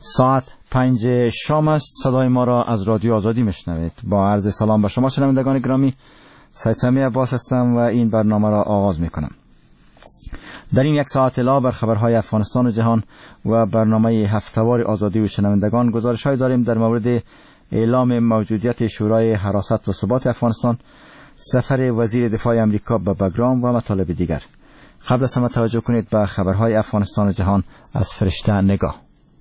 ساعت 5 شام است. صدای ما را از رادیو آزادی میشنوید. با عرض سلام به شما شنوندگان گرامی، سید سمی عباس هستم و این برنامه را آغاز میکنم. در این یک ساعت الا بر خبرهای افغانستان و جهان و برنامه هفتهوار آزادی و شنوندگان گزارش‌های داریم در مورد اعلام موجودیت شورای حراست و ثبات افغانستان، سفر وزیر دفاع امریکا به بگرام و مطالب دیگر. قبل از همه توجه کنید به خبرهای افغانستان و جهان از فرشته نگاه.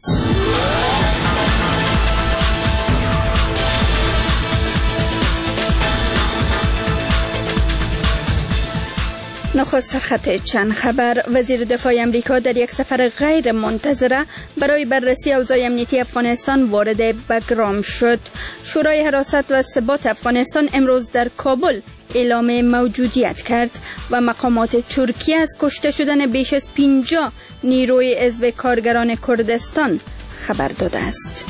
نخست سرخط چند خبر. وزیر دفاع امریکا در یک سفر غیر منتظره برای بررسی اوضاع امنیتی افغانستان وارد بگرام شد. شورای حراست و ثبات افغانستان امروز در کابل اعلام موجودیت کرد و مقامات ترکیه از کشته شدن بیش از 50 نیروی حزب کارگران کردستان خبر داده است.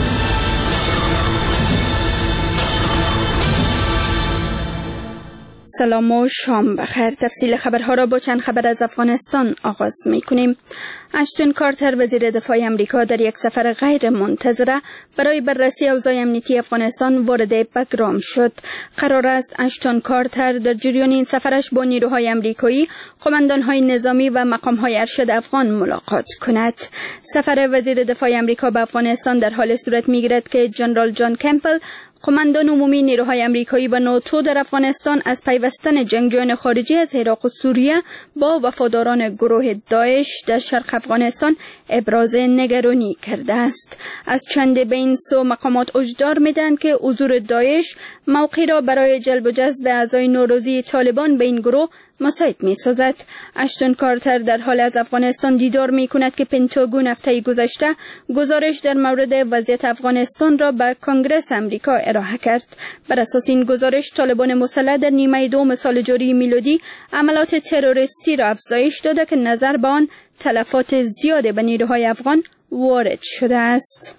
سلام و شام بخیر. تفصیل خبرها را با چند خبر از افغانستان آغاز می‌کنیم. اشتون کارتر وزیر دفاع امریکا در یک سفر غیر منتظره برای بررسی اوضاع امنیتی افغانستان وارد بگرام شد. قرار است اشتون کارتر در جریان این سفرش با نیروهای امریکایی، قماندان‌های نظامی و مقام‌های ارشد افغان ملاقات کند. سفر وزیر دفاع امریکا به افغانستان در حال صورت می‌گیرد که جنرال جان کمپل، قماندان عمومی نیروهای امریکایی و ناتو در افغانستان، از پیوستن جنگجویان خارجی از عراق و سوریه با وفاداران گروه داعش در شرق افغانستان ابراز نگرانی کرده است. از چند به این سو مقامات هشدار میدهند که حضور داعش موقعی را برای جلب و جذب اعضای نوروزی طالبان به این گروه مساعد می سازد. اشتون کارتر در حال از افغانستان دیدار می کند که پنتاگون هفته گذشته گزارش در مورد وضعیت افغانستان را به کنگره امریکا ارائه کرد. بر اساس این گزارش طالبان مسلح در نیمه دوم سال جاری میلادی عملات تروریستی را افزایش داده که نظر به آن تلفات زیاد به نیروهای افغان وارد شده است.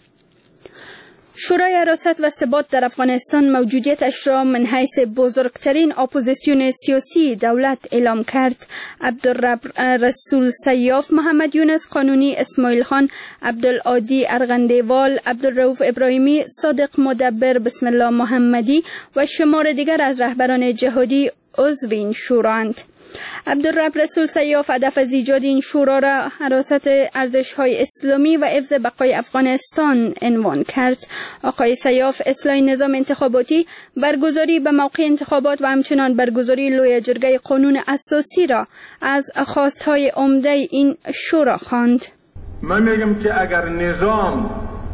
شورای حراست و ثبات در افغانستان موجودیتش را من حیث بزرگترین اپوزیسیون سیاسی دولت اعلام کرد. عبدالرب رسول سیاف، محمد یونس قانونی، اسماعیل خان، عبدالعادی ارغندیوال، عبدالرؤوف ابراهیمی، صادق مدبر، بسم الله محمدی و شمار دیگر از رهبران جهادی عضو این شورایند. عبدالرب رسول سیاف هدف از ایجاد این شورا را حراست ارزش‌های اسلامی و حفظ بقای افغانستان عنوان کرد. آقای سیاف اصلاح نظام انتخاباتی، برگزاری به موقع انتخابات و همچنان برگزاری لوی جرگه قانون اساسی را از خواست‌های عمده این شورا خواند. من میگم که اگر نظام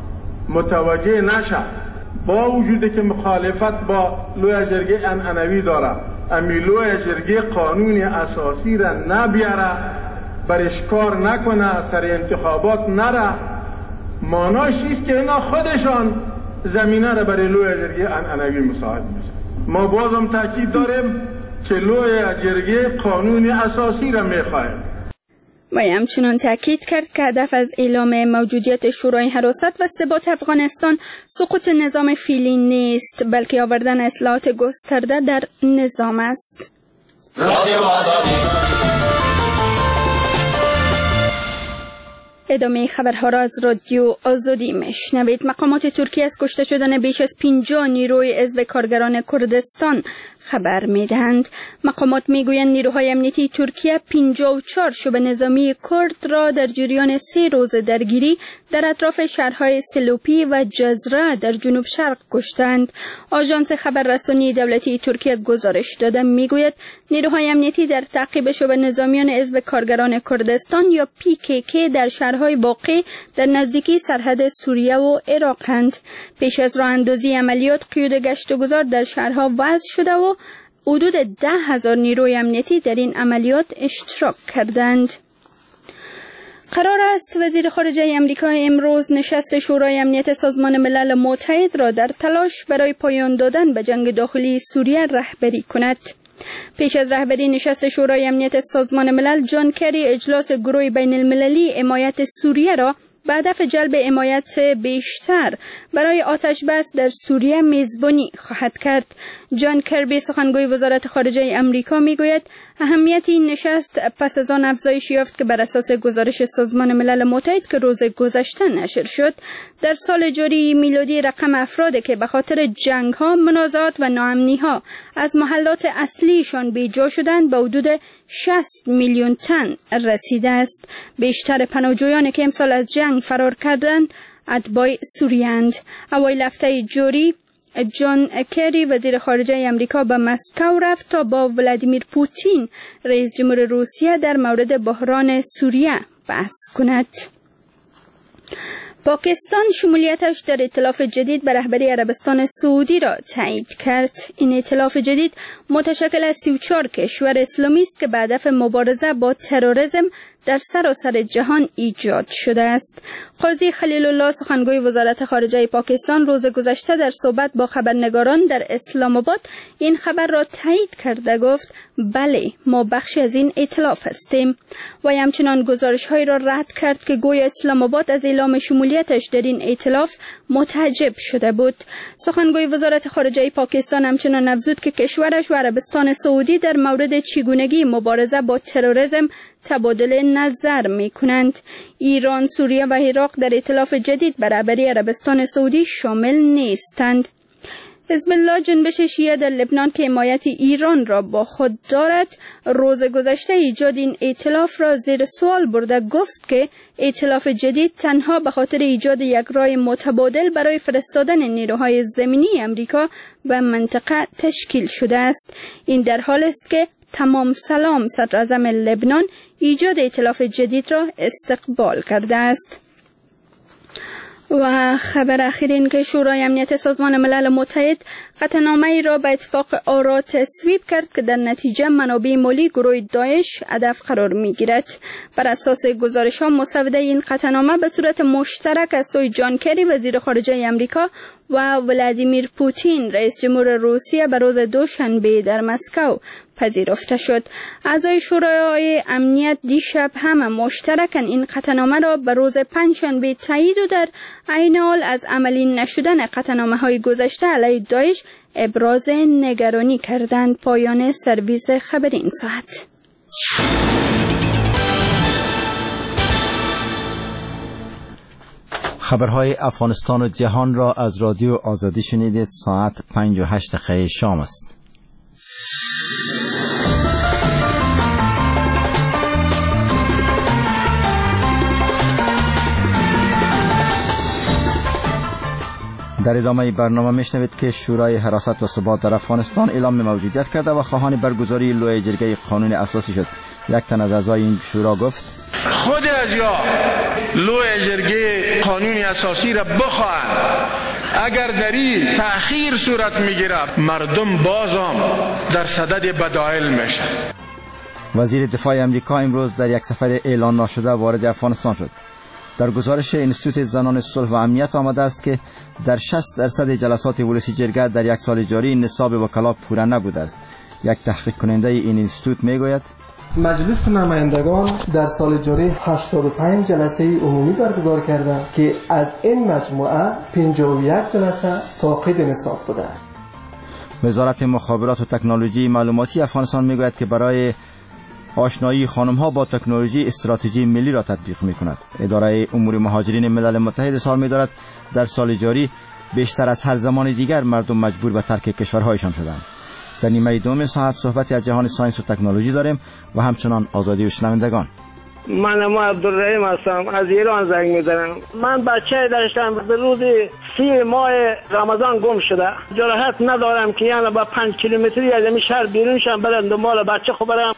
متوجه نشه، با وجودی که مخالفت با لوی جرگه عنعنوی داره، امیلوی جرگه قانون اساسی را نبیاره، برش کار نکنه، سر انتخابات نره، معناش است که اینا خودشان زمینه را برای لوی جرگه عنعنوی مساعد میشه. ما بازم تاکید داریم که لوی جرگه قانون اساسی را میخواهیم. و همچنان تاکید کرد که هدف از اعلام موجودیت شورای حراست و ثبات افغانستان سقوط نظام فعلی نیست، بلکه آوردن اصلاحات گسترده در نظام است. ادامه خبرها را از رادیو آزادی میشنوید. مقامات ترکیه از کشته شدن بیش از 50 نیروی حزب کارگران کردستان خبر میدهند. مقامات میگویند نیروهای امنیتی ترکیه 54 شبه نظامی کرد را در جریان 3 روز درگیری در اطراف شهرهای سلوپی و جزره در جنوب شرق کشتند. آژانس خبررسانی دولتی ترکیه گزارش داده میگوید نیروهای امنیتی در تعقیب شبه نظامیان حزب کارگران کردستان یا PKK در شهرهای واقع در نزدیکی سرحد سوریه و عراقند. پیش از راه اندازی عملیات قیود گشت و گذار در شهرها وضع شده و حدود 10,000 نیروی امنیتی در این عملیات اشتراک کردند. قرار است وزیر خارجه آمریکا امروز نشست شورای امنیت سازمان ملل متحد را در تلاش برای پایان دادن به جنگ داخلی سوریه رهبری کند. پیش از رهبری نشست شورای امنیت سازمان ملل، جان کری اجلاس گروه بین المللی حمایت سوریه را به هدف جلب حمایت بیشتر برای آتش بس در سوریه میزبانی خواهد کرد. جان کربی سخنگوی وزارت خارجه امریکا میگوید اهمیت این نشست پس از آن افزایش یافت که بر اساس گزارش سازمان ملل متحد که روز گذشته نشر شد، در سال جاری میلادی رقم افرادی که به خاطر جنگ‌ها، منازعات و ناامنی‌ها از محلات اصلیشان بیجا شدند به حدود 60 میلیون تن رسیده است. بیشتر پناهجویانی که امسال از جنگ فرار کردند اتباع سوریه‌اند. اوایل هفته جاری جان کری وزیر خارجه امریکا به مسکو رفت تا با ولادیمیر پوتین رئیس جمهور روسیه در مورد بحران سوریه بحث کند. پاکستان شمولیتش در ائتلاف جدید به رهبری عربستان سعودی را تایید کرد. این ائتلاف جدید متشکل از 34 کشور اسلامی است که به هدف مبارزه با تروریسم در سراسر جهان ایجاد شده است. قاضی خلیل الله سخنگوی وزارت خارجه پاکستان روز گذشته در صحبت با خبرنگاران در اسلام آباد این خبر را تایید کرده گفت بله ما بخشی از این ائتلاف هستیم و همچنان گزارش‌هایی را رد کرد که گویا اسلام آباد از اعلام شمولیتش در این ائتلاف متعجب شده بود. سخنگوی وزارت خارجه پاکستان همچنان افزود که کشورش و عربستان سعودی در مورد چگونگی مبارزه با تروریسم تبادل نظر می‌کنند. ایران، سوریه و عراق در ائتلاف جدید به رهبری عربستان سعودی شامل نیستند. حزب الله جنبش شیعه در لبنان که حمایت ایران را با خود دارد، روز گذشته ایجاد این ائتلاف را زیر سوال برده گفت که ائتلاف جدید تنها به خاطر ایجاد یک راه متبادل برای فرستادن نیروهای زمینی امریکا به منطقه تشکیل شده است. این در حال است که تمام سلام صدراعظم لبنان ایجاد ائتلاف جدید را استقبال کرده است. و خبر اخیر این که شورای امنیت سازمان ملل متحد قطعنامه‌ای را به اتفاق آرا تصویب کرد که در نتیجه منابع مالی گروه داعش هدف قرار می‌گیرد. بر اساس گزارش‌ها مسوده این قطعنامه به صورت مشترک از سوی جان کری وزیر خارجه آمریکا و ولادیمیر پوتین رئیس جمهور روسیه به روز دوشنبه در مسکو پذیرفته شد. اعضای شورای امنیت دیشب هم مشترکاً این قطعنامه را به روز پنجشنبه تایید و در عین حال از عملی نشدن قطعنامه‌های گذشته علیه داعش ابراز نگرانی کردند. پایان سرویس خبری این ساعت. خبرهای افغانستان و جهان را از رادیو آزادی شنیدید. ساعت 5:08 شام است. در ادامه برنامه میشنوید که شورای حراست و ثبات در افغانستان اعلام موجودیت کرده و خواهان برگزاری لوی جرگه قانون اساسی شد. یک تن از اعضای این شورا گفت خود از یا لوی جرگه قانون اساسی را بخواهند. اگر در این تأخیر صورت میگیرد مردم بازم در صدد بدایل میشن. وزیر دفاع امریکا امروز در یک سفر اعلان نشده وارد افغانستان شد. در گزارش انستیتوت زنان صلح و امنیت آمده است که در 60% جلسات ولسی جرگه در یک سال جاری نصاب وکلا پوره نبوده است. یک تحقیق کننده این انستیتوت میگوید مجلس نمایندگان در سال جاری 85 جلسه عمومی برگزار کرده که از این مجموعه 51 جلسه فاقد نصاب بوده است. وزارت مخابرات و تکنولوژی معلوماتی افغانستان میگوید که برای آشنایی خانم‌ها با تکنولوژی استراتژی ملی را تطبیق می‌کند. اداره امور مهاجرین ملل متحد اظهار می‌دارد در سال جاری بیشتر از هر زمان دیگر مردم مجبور به ترک کشورهایشان شدند. در نیمه دوم ساعت صحبتی از جهان ساینس و تکنولوژی داریم و همچنان آزادی و شنوندگان. من عبدالرحیم هستم، از ایران زنگ میزنم. من بچه داشتم به روز 30 ماه رمضان گم شده. جراحت ندارم که یعنی با 5 کیلومتری از این شهر بیرون شم برم دنبال بچه خو برم.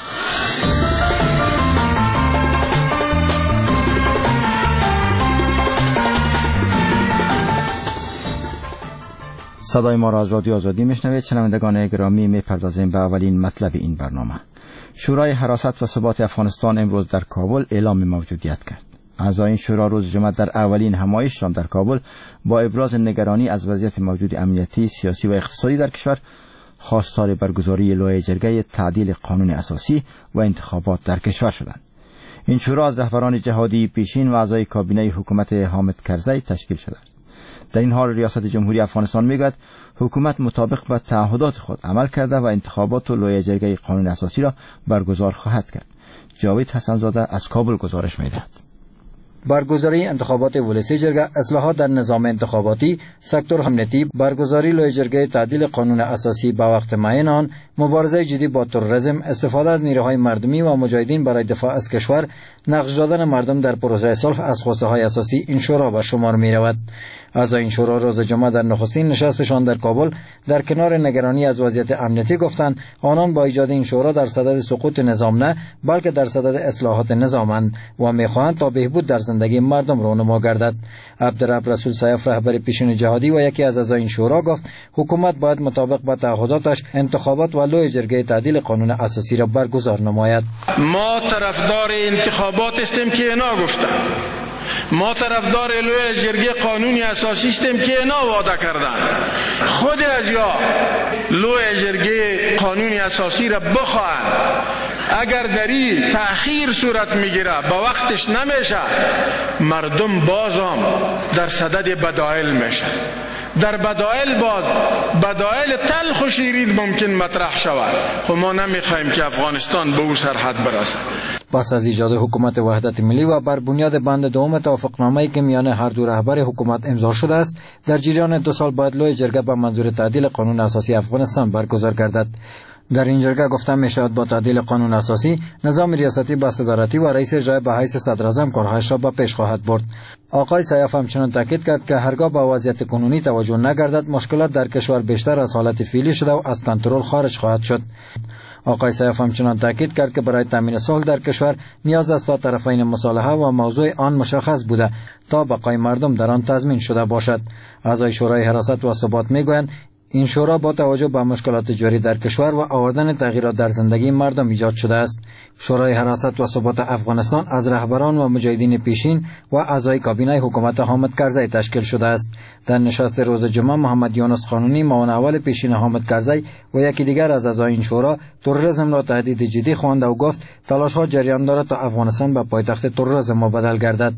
صدای ما را از رادیو آزادی میشنوید. شنوندگان گرامی، میپردازیم به اولین مطلب این برنامه. شورای حراست و ثبات افغانستان امروز در کابل اعلام موجودیت کرد. اعضای این شورا روز جمعه در اولین همایششان در کابل با ابراز نگرانی از وضعیت موجود امنیتی، سیاسی و اقتصادی در کشور خواستار برگزاری لوی جرگه تعدیل قانون اساسی و انتخابات در کشور شدند. این شورا از رهبران جهادی پیشین و اعضای کابینه حکومت حامد کرزی تشکیل شده است. در این حال ریاست جمهوری افغانستان میگوید حکومت مطابق با تعهدات خود عمل کرده و انتخابات و لایحه جرگه قانون اساسی را برگزار خواهد کرد. جاوید حسنزاده از کابل گزارش می‌دهد. برگزاری انتخابات ولسی جرگه، اصلاحات در نظام انتخاباتی، سکتور امنیتی، برگزاری لایحه جرگه تعدیل قانون اساسی به وقت معین آن، مبارزه جدی با تروریسم، استفاده از نیروهای مردمی و مجاهدین برای دفاع از کشور، نقش دادن مردم در پروسه صلح از خواسته‌های اساسی این شورا به شمار می‌رود. اعضای این شورا روز جمعه در نخستین نشستشان در کابل در کنار نگرانی از وضعیت امنیتی گفتند آنان با ایجاد این شورا در صدد سقوط نظام نه بلکه در صدد اصلاحات نظامند و می‌خواهند تا بهبود در زندگی مردم رونما گردد. عبدالرب رسول سیف رهبر پیشین جهادی و یکی از اعضای این شورا گفت حکومت باید مطابق با تعهداتش انتخابات و لایحه جرگه تعدیل قانون اساسی را برگزار نماید. ما طرفدار انتخابات هستیم که اینا گفتن، ما طرفدار لایحه جرگه قانونی اساسی هستیم که اینا وعده کردن. خود از یا لایحه جرگه قانونی اساسی را بخواهند، اگر دری تأخیر صورت میگیره با وقتش نمیشه، مردم بازم در صدد بدایل میشه. در بدایل باز بدایل تلخ و شیرین ممکن مطرح شود و ما نمیخوایم که افغانستان به او سرحد برسه. پس از ایجاد حکومت وحدت ملی و بر بنیاد بند دوم توافقنامه‌ای که میان هر دو رهبر حکومت امضا شده است، در جریان 2 سال باید لایحه جرگه به منظور تعدیل قانون اساسی افغانستان برگزار گردد. در این جرگه گفته میشود با تعدیل قانون اساسی نظام ریاستی با صدارتی و رئیس اجرایی به حیث صدراعظم کارهایش را به پیش خواهد برد. آقای سیف همچنین تاکید کرد که هرگاه به وضعیت کنونی توجه نگردد مشکلات در کشور بیشتر از حالت فعلی شده و از کنترل خارج خواهد شد. آقای سیف همچنین تاکید کرد که برای تامین صلح در کشور نیاز است تا طرفین مصالحه و موضوع آن مشخص بوده تا بقای مردم در آن تضمین شده باشد. اعضای شورای حراست و ثبات میگویند این شورا با توجه به مشکلات جاری در کشور و آوردن تغییرات در زندگی مردم ایجاد شده است. شورای حراست و ثبات افغانستان از رهبران و مجاهدین پیشین و اعضای کابینه حکومت حامد کرزی تشکیل شده است. در نشست روز جمعه محمد یونس قانونی معاون اول پیشین حامد کرزی و یکی دیگر از اعضای این شورا تروریسم را تهدید جدی خواند و گفت تلاش‌ها جریان دارد تا افغانستان به پایتخت تروریسم مبدل گردد.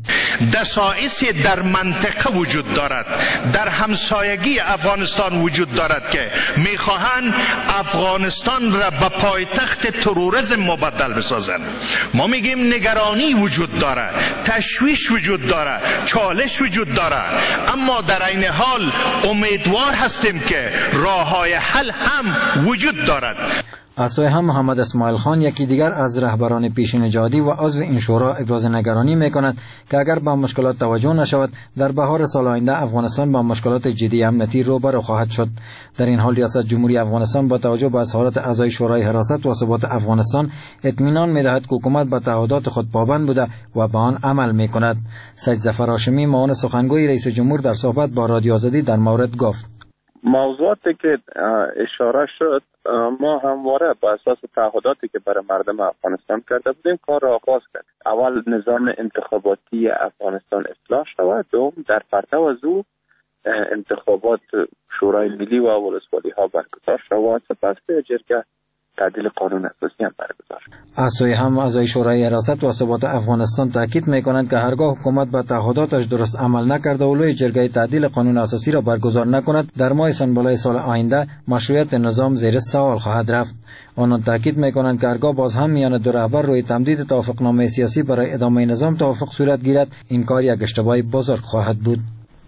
دسایسی در منطقه وجود دارد، در همسایگی افغانستان وجود دارد که میخواهند افغانستان را به پایتخت تروریسم مبدل بسازند. ما میگیم نگرانی وجود دارد، تشویش وجود دارد، چالش وجود دارد، اما در این حال امیدوار هستیم که راههای حل هم وجود دارد. از سوی هم محمد اسماعیل خان یکی دیگر از رهبران پیشین جهادی و عضو این شورا ابراز نگرانی میکند که اگر به مشکلات توجه نشود در بهار سال آینده افغانستان با مشکلات جدی امنیتی روبرو خواهد شد. در این حال ریاست جمهوری افغانستان با توجه به اظهارات اعضای شورای حراست و ثبات افغانستان اطمینان میدهد که حکومت به تعهدات خود پابند بوده و به آن عمل میکند. سید ظفر هاشمی معاون سخنگوی رئیس جمهور در صحبت با رادیو آزادی در مورد گفت موضوعاتی که اشاره شد ما همواره با اساس تعهداتی که برای مردم افغانستان کرده بودیم کار را آغاز کرد. اول نظام انتخاباتی افغانستان اصلاح شود، دوم در پرتو از او انتخابات شورای ملی و ولسوالی ها برگزار شود، سپس جرگه تعدیل قانون اساسی هم برگزار. از سوی هم اعضای شورای حراست و ثبات افغانستان تاکید میکنند که هرگاه حکومت به تعهداتش درست عمل نکرده و لایحه جرگه تعدیل قانون اساسی را برگزار نکند در ماه سنبلای سال آینده مشروعیت نظام زیر سوال خواهد رفت. آنان تاکید میکنند که هرگاه باز هم میان دو رهبر روی تمدید توافقنامه سیاسی برای ادامه نظام توافق صورت گیرد این کار یک اشتباه بزرگ خواهد بود.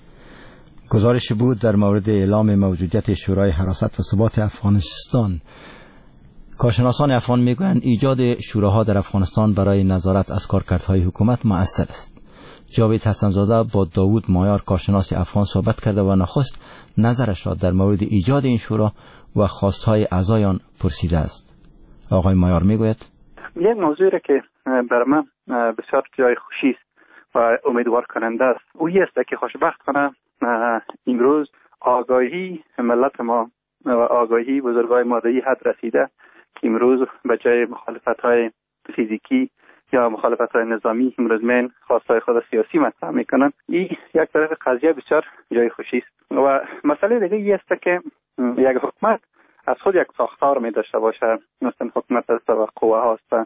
گزارش بود در مورد اعلام موجودیت شورای حراست و ثبات افغانستان. کارشناسان افغان میگویند ایجاد شوراها در افغانستان برای نظارت از کارکردهای حکومت مؤثر است. جاوید حسنزاده با داوود مایار کارشناس افغان صحبت کرده و نخست نظرش را در مورد ایجاد این شورا و خواستهای اعضای آن پرسیده است. آقای مایار میگوید یک موضوعی را که برای من بسیار جای خوشی است و امیدوار کننده است اویی است که خوشبختانه امروز آگاهی ملت ما و آگاهی بزرگای ما در این حد رسیده که امروز به جای مخالفت‌های فیزیکی یا مخالفت‌های نظامی امروز من خواستهای خود سیاسی مطرح میکنن. این یک طرف قضیه بسیار جای خوشی است و مسئله دیگه این است که یک حکومت از خود یک ساختار می داشته باشه، مثلا حکومت از قوه هاست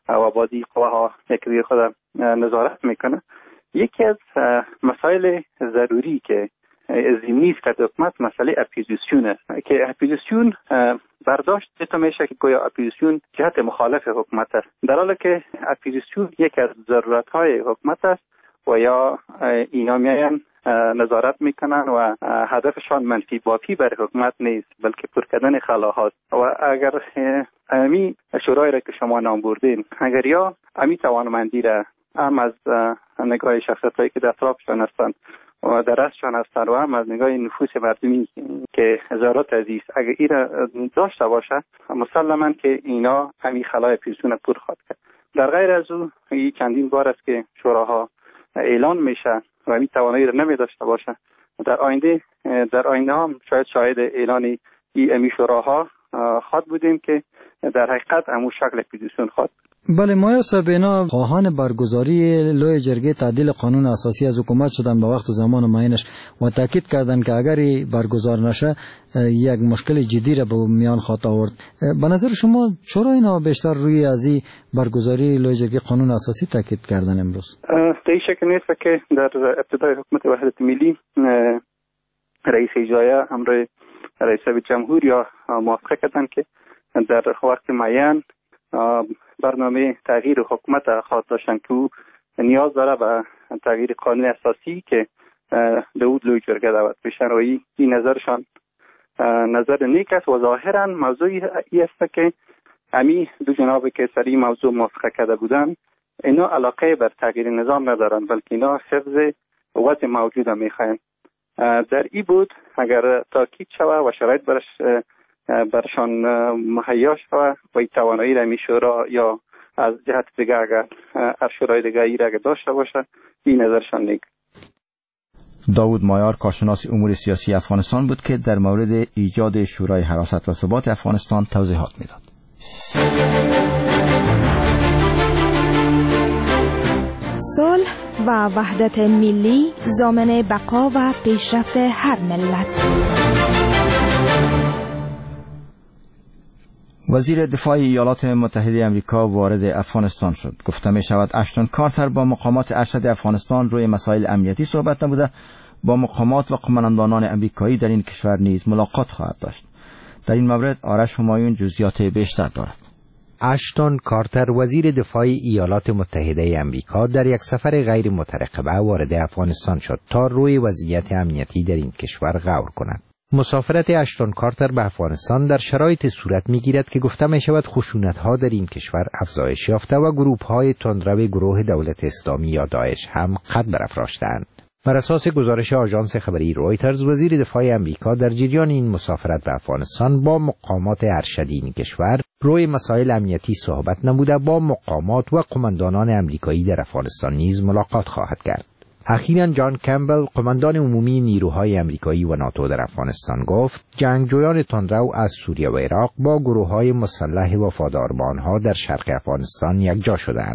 و بازی قواها یک خود نظارت میکنه. یکی از مسائل ضروری که ضمنی است که حکومت مسئله اپوزیسیونه که اپوزیسیون برداشت تو میشه که گویا اپوزیسیون جهت مخالف حکومت است، در حالی که اپوزیسیون یک از ضرورت‌های حکومت است و یا اینا میان نظارت میکنن و هدفشان منفی بافی بر حکومت نیست بلکه پر کردن خلاهاست. و اگر امی شورای را که شما نام بردین، اگر یا امی توانمندی را هم از نگاه شخصیتایی که در اطرافشان هستند و در رأسشان هستند و هم از نگاه نفوس مردمی که هزارات عزیز اگر این را داشته باشه، مسلماً که اینا همی خلای اپوزیسیون پر خواهد کرد. در غیر از او این چندین بار است که شوراها اعلان میشه و همی توانایی را نمی داشته باشه. در آینده هم شاید اعلان این شوراها خواهد بودیم که در حقیقت همون شکل اپوزیسیون خواهد. بله، مایا صاحبینا خواهان برگزاری لوی جرگه تعدیل قانون اساسی از حکومت شدن به وقت زمان معینش و تاکید کردند که اگر برگزار نشه یک مشکل جدی را به میان خواهد آورد. به نظر شما چرا اینا بیشتر روی ازی برگزاری لوی جرگه قانون اساسی تاکید کردن امروز؟ این شک نیست که در ابتدای حکومت وحدت ملی رئیس اجرایی همراه رئیس جمهور موافقه کردند که در وقت معین برنامه تغییر حکومت خواهد داشتن که او نیاز داره به تغییر قانون اساسی که داود لوی جرگه دعوت بشن و این نظرشان نظر نیک است و ظاهرا موضوعی است که همی دو جناب که سر این موضوع موافقه کرده بودن اینا علاقه بر تغییر نظام ندارن بلکه اینا حفظ وضع موجود میخواین. در این بود اگر تاکید شود و شرایط برشان مهیا شود و این توانایی را میشورا یا از جهت دیگه اگر هر شورای دیگه ای را داشته باشه این نظرشان نیک. داود مایار کارشناس امور سیاسی افغانستان بود که در مورد ایجاد شورای حراست و ثبات افغانستان توضیحات میداد. صلح و وحدت ملی ضامن بقا و پیشرفت هر ملت. وزیر دفاع ایالات متحده آمریکا وارد افغانستان شد. گفته می شود اشتون کارتر با مقامات ارشد افغانستان روی مسائل امنیتی صحبت نموده، با مقامات و قماندانان آمریکایی در این کشور نیز ملاقات خواهد داشت. در این مورد آرش همایون جزئیات بیشتر دارد. اشتون کارتر وزیر دفاع ایالات متحده آمریکا در یک سفر غیر مترقبه وارد افغانستان شد تا روی وضعیت امنیتی در این کشور غور کند. مسافرت اشتون کارتر به افغانستان در شرایط صورت می‌گیرد که گفته می‌شود خشونت‌ها در این کشور افزایش یافته و گروه‌های تندرو گروه دولت اسلامی یا داعش هم قد برافراشته‌اند. بر اساس گزارش آژانس خبری رویترز، وزیر دفاع آمریکا در جریان این مسافرت به افغانستان با مقامات ارشدی این کشور روی مسائل امنیتی صحبت نموده، با مقامات و قماندانان آمریکایی در افغانستان نیز ملاقات خواهد کرد. اخیراً جان کمبل، قماندان عمومی نیروهای آمریکایی و ناتو در افغانستان، گفت جنگجویان تندرو از سوریه و عراق با گروه‌های مسلح وفاداربانها در شرق افغانستان یکجا شدند.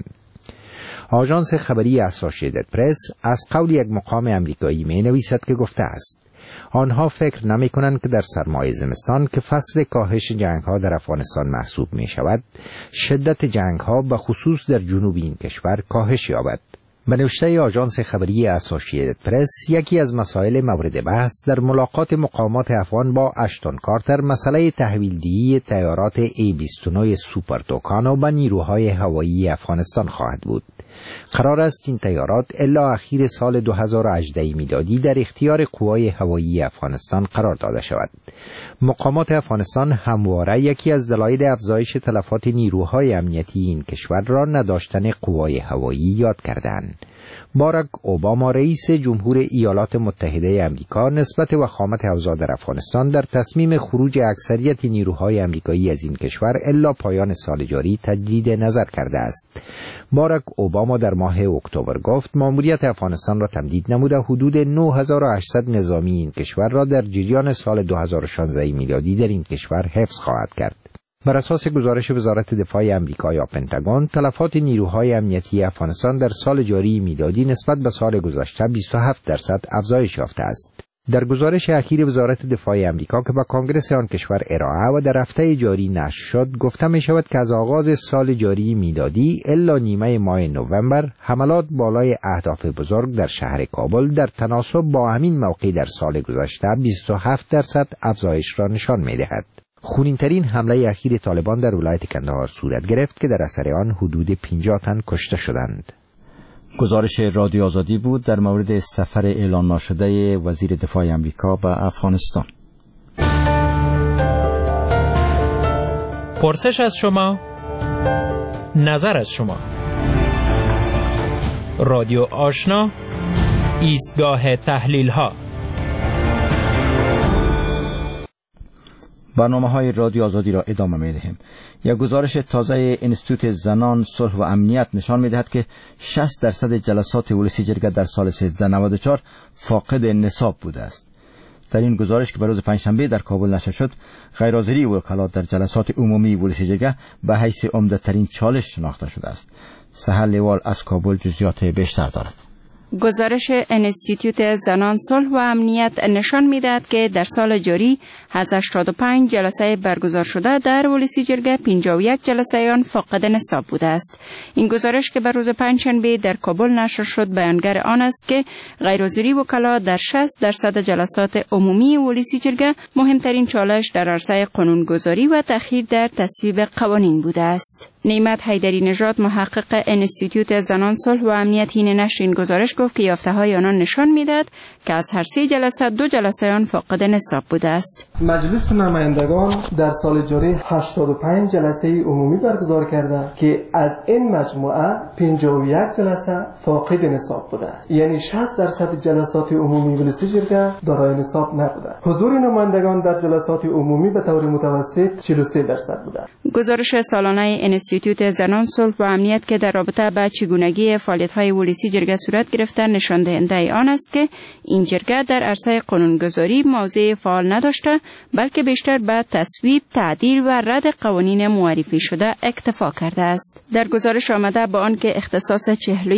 آژانس خبری اسوسییتد پرس از قول یک مقام آمریکایی می‌نویسد که گفته است آنها فکر نمی‌کنند که در سرمای زمستان که فصل کاهش جنگ‌ها در افغانستان محسوب می‌شود، شدت جنگ‌ها به خصوص در جنوب این کشور کاهش یابد. به نوشته آژانس خبری اسوسییتد پرس، یکی از مسائل مورد بحث در ملاقات مقامات افغان با اشتون کارتر مسئله تحویلدهی تیارات A-29 سوپر توکانو به نیروهای هوایی افغانستان خواهد بود. قرار است این تیارات الی اخیر سال 2018 میلادی در اختیار قوای هوایی افغانستان قرار داده شود. مقامات افغانستان همواره یکی از دلایل افزایش تلفات نیروهای امنیتی این کشور را نداشتن قوای هوایی یاد کردند. باراک اوباما رئیس جمهور ایالات متحده آمریکا نسبت وخامت اوضاع در افغانستان در تصمیم خروج اکثریت نیروهای آمریکایی از این کشور الی پایان سال جاری تجدید نظر کرده است. باراک اوباما در ماه اکتبر گفت ماموریت افغانستان را تمدید نموده حدود 9800 نظامی این کشور را در جریان سال 2016 میلادی در این کشور حفظ خواهد کرد. بر اساس گزارش وزارت دفاع آمریکا یا پنتاگون، تلفات نیروهای امنیتی افغانستان در سال جاری میلادی نسبت به سال گذشته 27% افزایش یافته است. در گزارش اخیر وزارت دفاع آمریکا که به کانگرس آن کشور ارائه و در هفته جاری نشر شد، گفته می شود که از آغاز سال جاری میلادی الا نیمه ماه نوامبر حملات بالای اهداف بزرگ در شهر کابل در تناسب با همین موقع در سال گذشته 27% افزایش را نشان می دهد. خونین‌ترین حمله اخیر طالبان در ولایت کندهار صورت گرفت که در اثر آن حدود 50 تن کشته شدند. گزارش رادیو آزادی بود در مورد سفر اعلان نشده وزیر دفاع آمریکا به افغانستان. پرسش از شما، نظر از شما. رادیو آشنا، ایستگاه تحلیل ها. برنامه‌های رادیو آزادی را ادامه می‌دهیم. یک گزارش تازه انستیتوت زنان، صلح و امنیت نشان می‌دهد که 60% جلسات ولسی جرگه در سال 1394 فاقد نصاب بوده است. در این گزارش که روز پنجشنبه در کابل نشر شد، غیرحاضری وکلا در جلسات عمومی ولسی جرگه به حیث عمده‌ترین چالش شناخته شده است. سحر لیوال از کابل جزئیات بیشتر دارد. گزارش انستیتوت زنان، صلح و امنیت نشان می‌دهد که در سال جاری از 85 جلسه برگزار شده در ولسی جرگه 51 جلسه آن فاقد نصاب بوده است. این گزارش که بر روز پنجشنبه در کابل نشر شد بیانگر آن است که غیرحاضری وکلا در 60% جلسات عمومی ولسی جرگه مهمترین چالش در عرصه قانونگذاری و تأخیر در تصویب قوانین بوده است. نعمت حیدری نژاد، محقق انستیتوت زنان، صلح و امنیت، حین نشر این گزارش گفت که یافته‌های آنان نشان می‌دهد که از هر 3 جلسه 2 جلسه آن فاقد نصاب بوده است. مجلس نمایندگان در سال جاری 85 جلسه عمومی برگزار کرده که از این مجموعه 51 جلسه فاقد نصاب بوده است. یعنی 60% جلسات عمومی ولسی جرگه دارای نصاب نبوده. حضور نمایندگان در جلسات عمومی به طور متوسط 43% بوده. گزارش سالانه انستیتوت زنان، صلح و امنیت که در رابطه با چگونگی فعالیت‌های ولسی جرگه صورت گرفته نشان دهنده آن است که این جرگه در عرصه قانونگذاری موضع فعال نداشته، بلکه بیشتر به تصویب، تعدیل و رد قوانین معرفی شده اکتفا کرده است. در گزارش آمده با آنکه اختصاص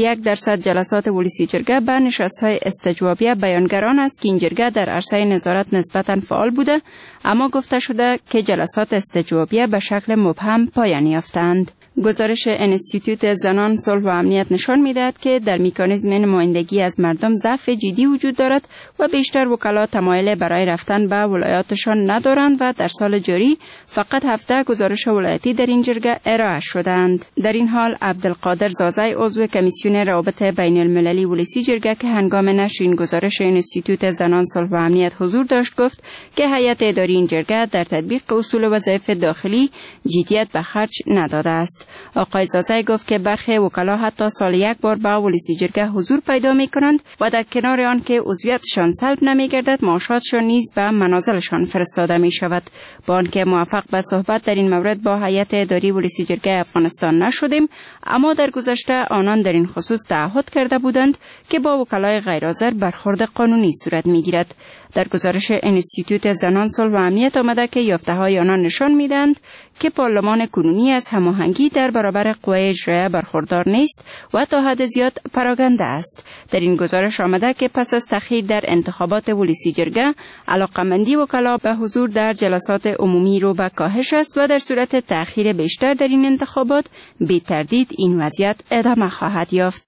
41% جلسات ولسی جرگه به نشست‌های استجوابیه بیانگران است که این جرگه در عرصه نظارت نسبتاً فعال بوده، اما گفته شده که جلسات استجوابیه به شکل مبهم پایان یافتند. گزارش انستیتوت زنان، صلح و امنیت نشان می‌دهد که در مکانیزم نمایندگی از مردم ضعف جدی وجود دارد و بیشتر وکلا تمایل برای رفتن به ولایاتشان ندارند و در سال جاری فقط 17 گزارش ولایتی در این جرگه ارائه شدند. در این حال عبدالقادر زازای، عضو کمیسیون روابط بین المللی ولسی جرگه که هنگام نشر این گزارش انستیتوت زنان، صلح و امنیت حضور داشت، گفت که هیئت اداری این جرگه در تطبیق اصول وظایف داخلی جدیت به خرج نداده است. آقای زازای گفت که برخی وکلا حتی سال یک بار به ولسی جرگه حضور پیدا می کنند و در کنار آن که عضویتشان سلب نمی گردد، معاشاتشان نیز به منازلشان فرستاده می شود. با آنکه موفق به صحبت در این مورد با هیئت اداری ولسی جرگه افغانستان نشدیم، اما در گذشته آنان در این خصوص تعهد کرده بودند که با وکلای غیرحاضر برخورد قانونی صورت می گیرد. در گزارش انستیتوت زنان، صلح و امنیت آمده که یافته‌های آنان نشان می‌دهند که پارلمان کنونی از هماهنگی در برابر قوای اجرایه برخوردار نیست و تا حد زیاد پراگنده است. در این گزارش آمده که پس از تأخیر در انتخابات ولسی جرگه، علاقه‌مندی وکلا به حضور در جلسات عمومی رو به کاهش است و در صورت تأخیر بیشتر در این انتخابات بی تردید این وضعیت ادامه خواهد یافت.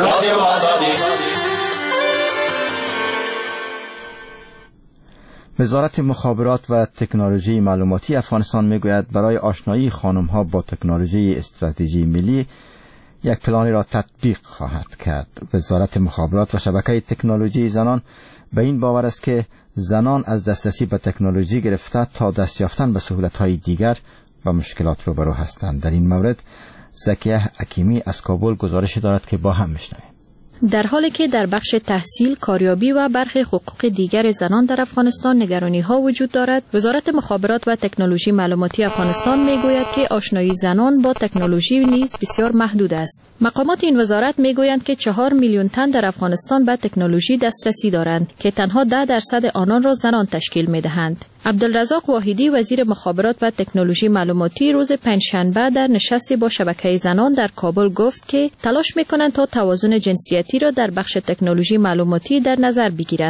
وزارت مخابرات و تکنولوژی معلوماتی افغانستان میگوید برای آشنایی خانم‌ها با تکنولوژی استراتژی ملی یک پلانی را تطبیق خواهد کرد. وزارت مخابرات و شبکه تکنولوژی زنان به این باور است که زنان از دسترسی به تکنولوژی گرفته تا دست یافتن به سهولت‌های دیگر و مشکلات روبرو هستند. در این مورد زکیه حکیمی از کابل گزارش دارد که با هم میشنویم. در حالی که در بخش تحصیل، کاریابی و برخی حقوق دیگر زنان در افغانستان نگرانی‌ها وجود دارد، وزارت مخابرات و تکنولوژی معلوماتی افغانستان میگوید که آشنایی زنان با تکنولوژی نیز بسیار محدود است. مقامات این وزارت میگویند که 4 میلیون تن در افغانستان به تکنولوژی دسترسی دارند که تنها 10% آنان را زنان تشکیل میدهند. عبدالرزاق واحدی، وزیر مخابرات و تکنولوژی معلوماتی، روز پنجشنبه در نشستی با شبکه زنان در کابل گفت که تلاش میکنند تا توازن جنسیتی را در بخش تکنولوژی معلوماتی در نظر بگیرند.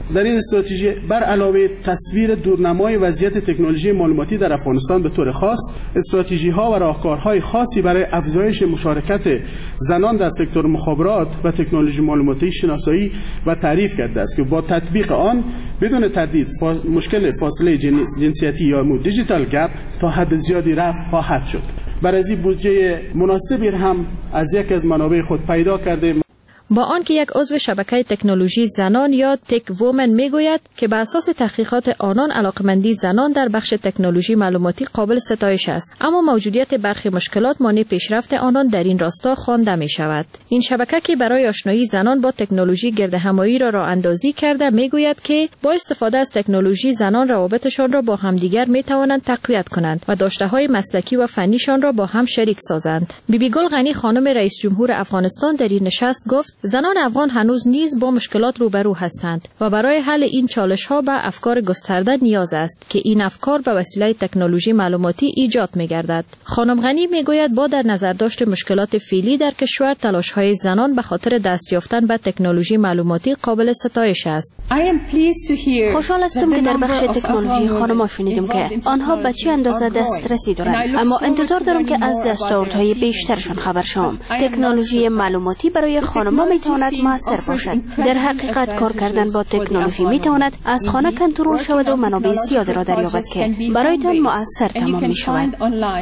در این استراتژی بر علاوه تصویر دورنمای وضعیت تکنولوژی معلوماتی در افغانستان به طور خاص، استراتژی‌ها و راهکارهای خاصی برای افزایش مشارکت زنان در سکتور مخابرات و تکنولوژی معلوماتی شناسایی و تعریف کرده است که با تطبیق آن بدون تردید مشکل فاصله جنسیتی یا دیجیتال گپ تا حد زیادی رفع خواهد شد. برای این بودجه مناسبی هم از یک از منابع خود پیدا کرده. با آنکه یک عضو شبکه تکنولوژی زنان یا تک وومن میگوید که بر اساس تحقیقات آنان علاقمندی زنان در بخش تکنولوژی معلوماتی قابل ستایش است، اما موجودیت برخی مشکلات مانع پیشرفت آنان در این راستا خوانده می شود. این شبکه که برای آشنایی زنان با تکنولوژی گردهمایی را راه اندازی کرده میگوید که با استفاده از تکنولوژی زنان روابطشان را با همدیگر می توانند تقویت کنند و داشته‌های مسلکی و فنیشان را با هم شریک سازند. بیبی گل غنی خانم رئیس جمهور افغانستان در این نشست گفت زنان افغان هنوز نیز با مشکلات روبرو هستند و برای حل این چالش‌ها به افکار گسترده نیاز است که این افکار به وسیله تکنولوژی معلوماتی ایجاد می‌گردد. خانم غنی می‌گوید با در نظر داشت مشکلات فعلی در کشور، تلاش‌های زنان به خاطر دست یافتن به تکنولوژی معلوماتی قابل ستایش است. خوشحال هستم که در بخش تکنولوژی خانم‌ها شنیدم که آنها به چه اندازه دسترسی دارند، اما انتظار دارم که از دستاوردهای بیشترشان خبر شوم. تکنولوژی معلوماتی برای خانم‌ها میتواند موثر باشد. در حقیقت کار کردن با تکنولوژی میتواند از خانه کنترل شود و منابع زیاد را دریابد که برایتان موثر تمام میشود.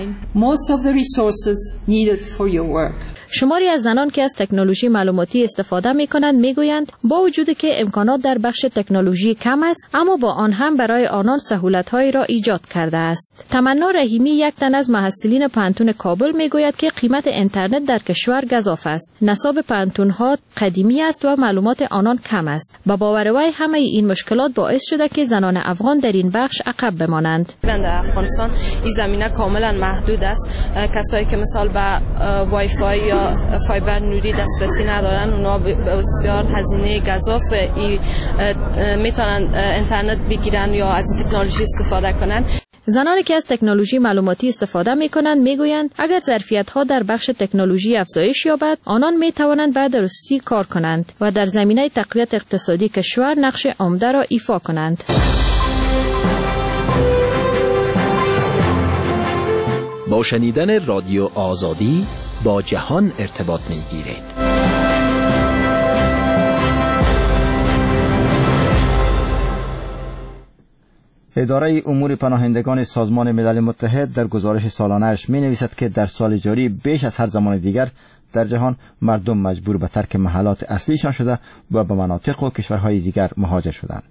شماری از زنان که از تکنولوژی معلوماتی استفاده میکنند میگویند با وجودی که امکانات در بخش تکنولوژی کم است، اما با آن هم برای آنان سهولت‌هایی را ایجاد کرده است. تمنا رحیمی، یک تن از محصلین پانتون کابل میگوید که قیمت اینترنت در کشور گزاف است. نصاب پانتون‌ها قدیمی است و معلومات آنان کم است. با باور وی همه این مشکلات باعث شده که زنان افغان در این بخش عقب بمانند. در افغانستان این زمینه کاملا محدود است. کسایی که مثال به وای فای یا فایبر نوری دسترسی ندارن، اونا بسیار هزینه گزاف میتونن اینترنت بگیرن یا از تکنولوژی استفاده کنن. زنانی که از تکنولوژی معلوماتی استفاده می‌کنند میگویند اگر ظرفیت‌ها در بخش تکنولوژی افزایش یابد، آنان می‌توانند به درستی کار کنند و در زمینه تقویت اقتصادی کشور نقش عمده را ایفا کنند. با شنیدن رادیو آزادی با جهان ارتباط می‌گیرید. اداره امور پناهندگان سازمان ملل متحد در گزارش سالانه‌اش می‌نویسد که در سال جاری بیش از هر زمان دیگر در جهان مردم مجبور به ترک محلات اصلیشان شده و به مناطق و کشورهای دیگر مهاجر شدند.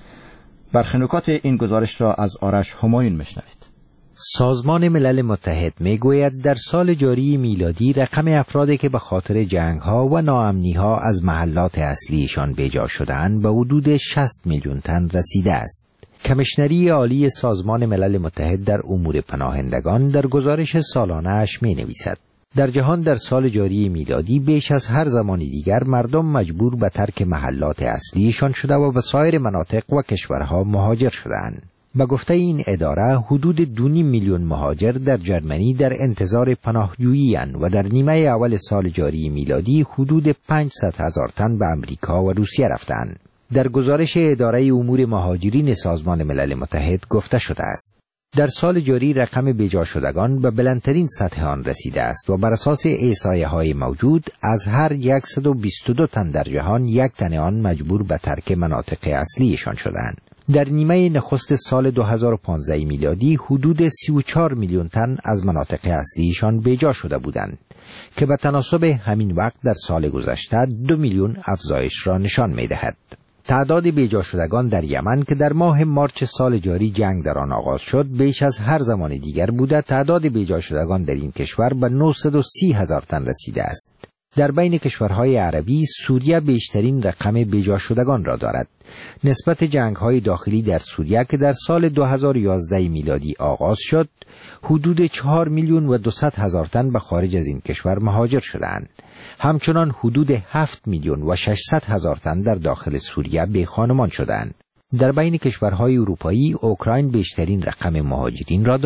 برخی نکات این گزارش را از آرش همایون میشنوید. سازمان ملل متحد میگوید در سال جاری میلادی رقم افرادی که به خاطر جنگ‌ها و ناامنی‌ها از محلات اصلیشان بیجا شدند به حدود 60 میلیون تن رسیده است. کمیشنری عالی سازمان ملل متحد در امور پناهندگان در گزارش سالانه‌اش می‌نویسد در جهان در سال جاری میلادی بیش از هر زمان دیگر مردم مجبور به ترک محلات اصلیشان شده و به سایر مناطق و کشورها مهاجر شدند. به گفته این اداره حدود 2.5 میلیون مهاجر در جرمنی در انتظار پناهجویی اند و در نیمه اول سال جاری میلادی حدود 500,000 تن به امریکا و روسیه رفتند. در گزارش اداره امور مهاجرین سازمان ملل متحد گفته شده است در سال جاری رقم بیجا شدگان به بلندترین سطح آن رسیده است و بر اساس احصایه‌های موجود از هر 122 تن در جهان یک تن آن مجبور به ترک مناطق اصلیشان شدند. در نیمه نخست سال 2015 میلادی حدود 34 میلیون تن از مناطق اصلیشان بیجا شده بودند که به تناسب همین وقت در سال گذشته 2 میلیون افزایش را نشان می‌دهد. تعداد بیجا شدگان در یمن که در ماه مارچ سال جاری جنگ در آن آغاز شد بیش از هر زمان دیگر بوده، تعداد بیجا شدگان در این کشور به 930,000 تن رسیده است. در بین کشورهای عربی سوریه بیشترین رقم بیجا شدگان را دارد. نسبت جنگ‌های داخلی در سوریه که در سال 2011 میلادی آغاز شد، حدود 4 میلیون و 200,000 تن به خارج از این کشور مهاجر شدند. همچنان حدود 7 میلیون و 600,000 تن در داخل سوریه بیخانمان شدند. در بین کشورهای اروپایی، اوکراین بیشترین رقم مهاجرین را دارد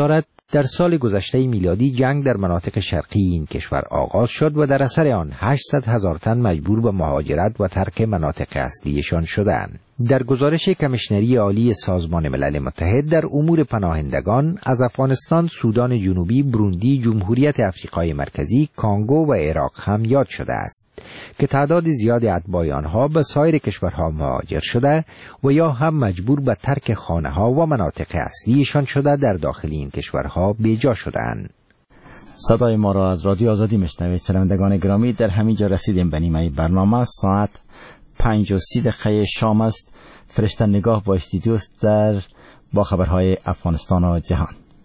در سال گذشته میلادی جنگ در مناطق شرقی این کشور آغاز شد و در اثر آن 800,000 تن مجبور به مهاجرت و ترک مناطق اصلیشان شدند. در گزارش کمیشنری عالی سازمان ملل متحد در امور پناهندگان از افغانستان، سودان جنوبی، بروندی، جمهوریت افریقای مرکزی، کانگو و عراق هم یاد شده است که تعداد زیاد اتباع آنها به سایر کشورها مهاجر شده و یا هم مجبور به ترک خانه‌ها و مناطق اصلیشان شده در داخل این کشورها بیجا شدند. صدای ما را از رادیو آزادی میشنوید. شنوندگان گرامی، در همین جا رسیدیم به نیمه برنامه. ساعت 5:30 شام است. فرشته نگاه با استودیوست با خبرهای افغانستان و جهان.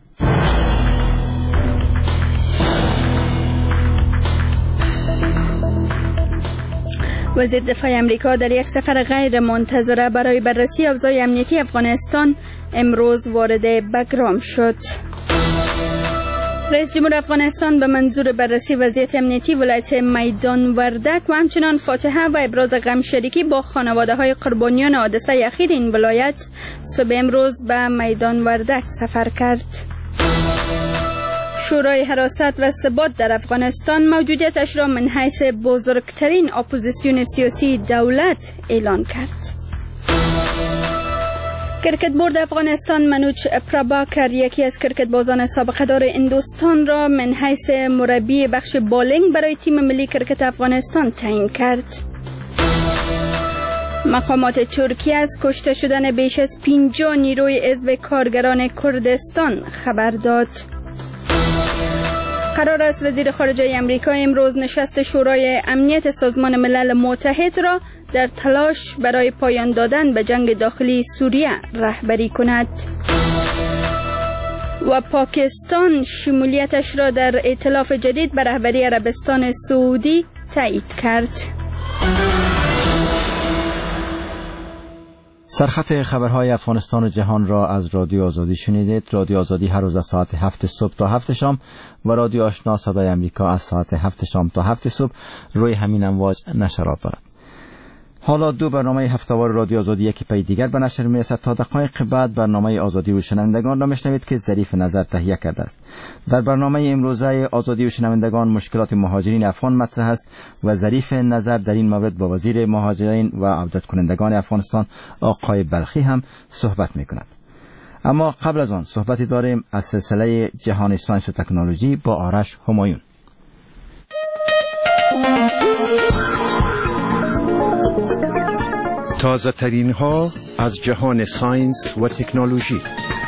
وزیر دفاع امریکا در یک سفر غیر منتظره برای بررسی اوضاع امنیتی افغانستان امروز وارد بگرام شد. رئیس جمهور افغانستان به منظور بررسی وضعیت امنیتی ولایت میدان وردک و همچنان فاتحه و ابراز غم شریکی با خانواده‌های قربانیان حادثه اخیر این ولایت صبح امروز به میدان وردک سفر کرد. شورای حراست و ثبات در افغانستان موجودیتش را من حیث بزرگترین اپوزیسیون سیاسی دولت اعلان کرد. کرکت بورد افغانستان منوچ پراباکر، یکی از کرکت بازان سابقه دار هندوستان، را من حیث مربی بخش بالینگ برای تیم ملی کرکت افغانستان تعیین کرد. مقامات ترکیه از کشته شدن بیش از 50 نیروی حزب کارگران کردستان خبر داد. قرار است وزیر خارجه امریکا امروز نشست شورای امنیت سازمان ملل متحد را در تلاش برای پایان دادن به جنگ داخلی سوریه رهبری کند. و پاکستان شمولیتش را در ائتلاف جدید به رهبری عربستان سعودی تایید کرد. سرخط خبرهای افغانستان و جهان را از رادیو آزادی شنیدید. رادیو آزادی هر روز از ساعت 7 صبح تا 7 شام و رادیو آشنا صدای امریکا از ساعت 7 شام تا 7 صبح روی همین امواج نشرات دارد. حالا دو برنامه هفته‌وار رادیو آزادی یکی پی دیگر به نشر میرسد. تا دقایق بعد برنامه آزادی و شنوندگان را میشنوید که ظریف نظر تهیه کرده است. در برنامه امروزه آزادی و شنوندگان مشکلات مهاجرین افغان مطرح است و ظریف نظر در این مورد با وزیر مهاجرین و عودت کنندگان افغانستان آقای بلخی هم صحبت میکند. اما قبل از آن صحبتی داریم از سلسله جهان ساینس و تکنولوژی با آرش همایون. تازه ترین ها از جهان ساینس و تکنولوژی.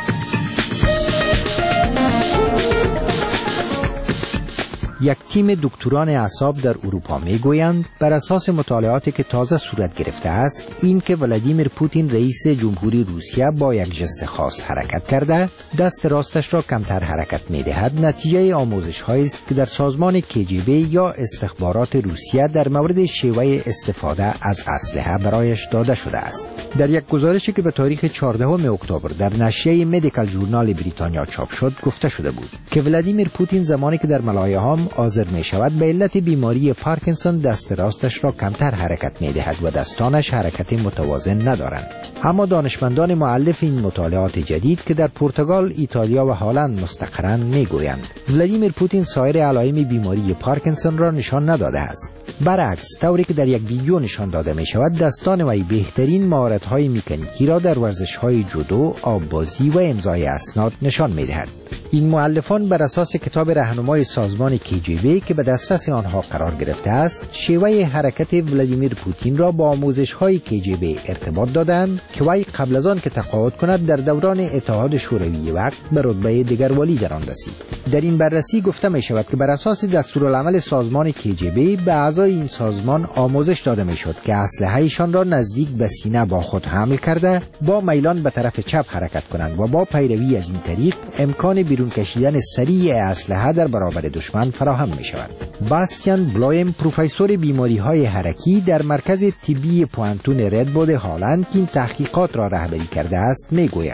یک تیم دکتران اعصاب در اروپا میگویند بر اساس مطالعاتی که تازه صورت گرفته است این که ولادیمیر پوتین رئیس جمهوری روسیه با یک جست خاص حرکت کرده دست راستش را کمتر حرکت میدهد نتیجه آموزش هایی است که در سازمان KGB یا استخبارات روسیه در مورد شیوه استفاده از اسلحه برایش داده شده است. در یک گزارشی که به تاریخ 14 اکتبر در نشریه مدیکال ژورنال بریتانیا چاپ شد گفته شده بود که ولادیمیر پوتین زمانی که در ملایهام حاضر می شود به علت بیماری پارکینسون دست راستش را کمتر حرکت می دهد و دستانش حرکت متوازن ندارند. اما دانشمندان مؤلف این مطالعات جدید که در پرتغال، ایتالیا و هلند مستقرند می گویند ولادیمیر پوتین سایر علائم بیماری پارکینسون را نشان نداده است. برعکس طوری که در یک ویدیو نشان داده می شود دستان وی بهترین مهارت‌های مکانیکی را در ورزش‌های جودو، آببازی و امضای اسناد نشان می دهد. این مؤلفان بر اساس کتاب راهنمای سازمان KGB که به دسترس آنها قرار گرفته است شیوه حرکت ولادیمیر پوتین را با آموزش‌های KGB ارتباط دادند که وی قبل از آن که تقاعد کند در دوران اتحاد شوروی وقت به رتبه دگروالی در آن رسید. در این بررسی گفته می شود که بر اساس دستورالعمل سازمان KGB به اعضای این سازمان آموزش داده می شد که اسلحه‌شان را نزدیک به سینه با خود حمل کرده با میلان به طرف چپ حرکت کنند و با پیروی از این طریق امکان بیرون کشیدن سریع اسلحه در برابر دشمن فراهم می شود. باستیان بلویم پروفسور بیماری‌های حرکی در مرکز طبی پوانتون ردبود هالند که این تحقیقات را رهبری کرده است می گوید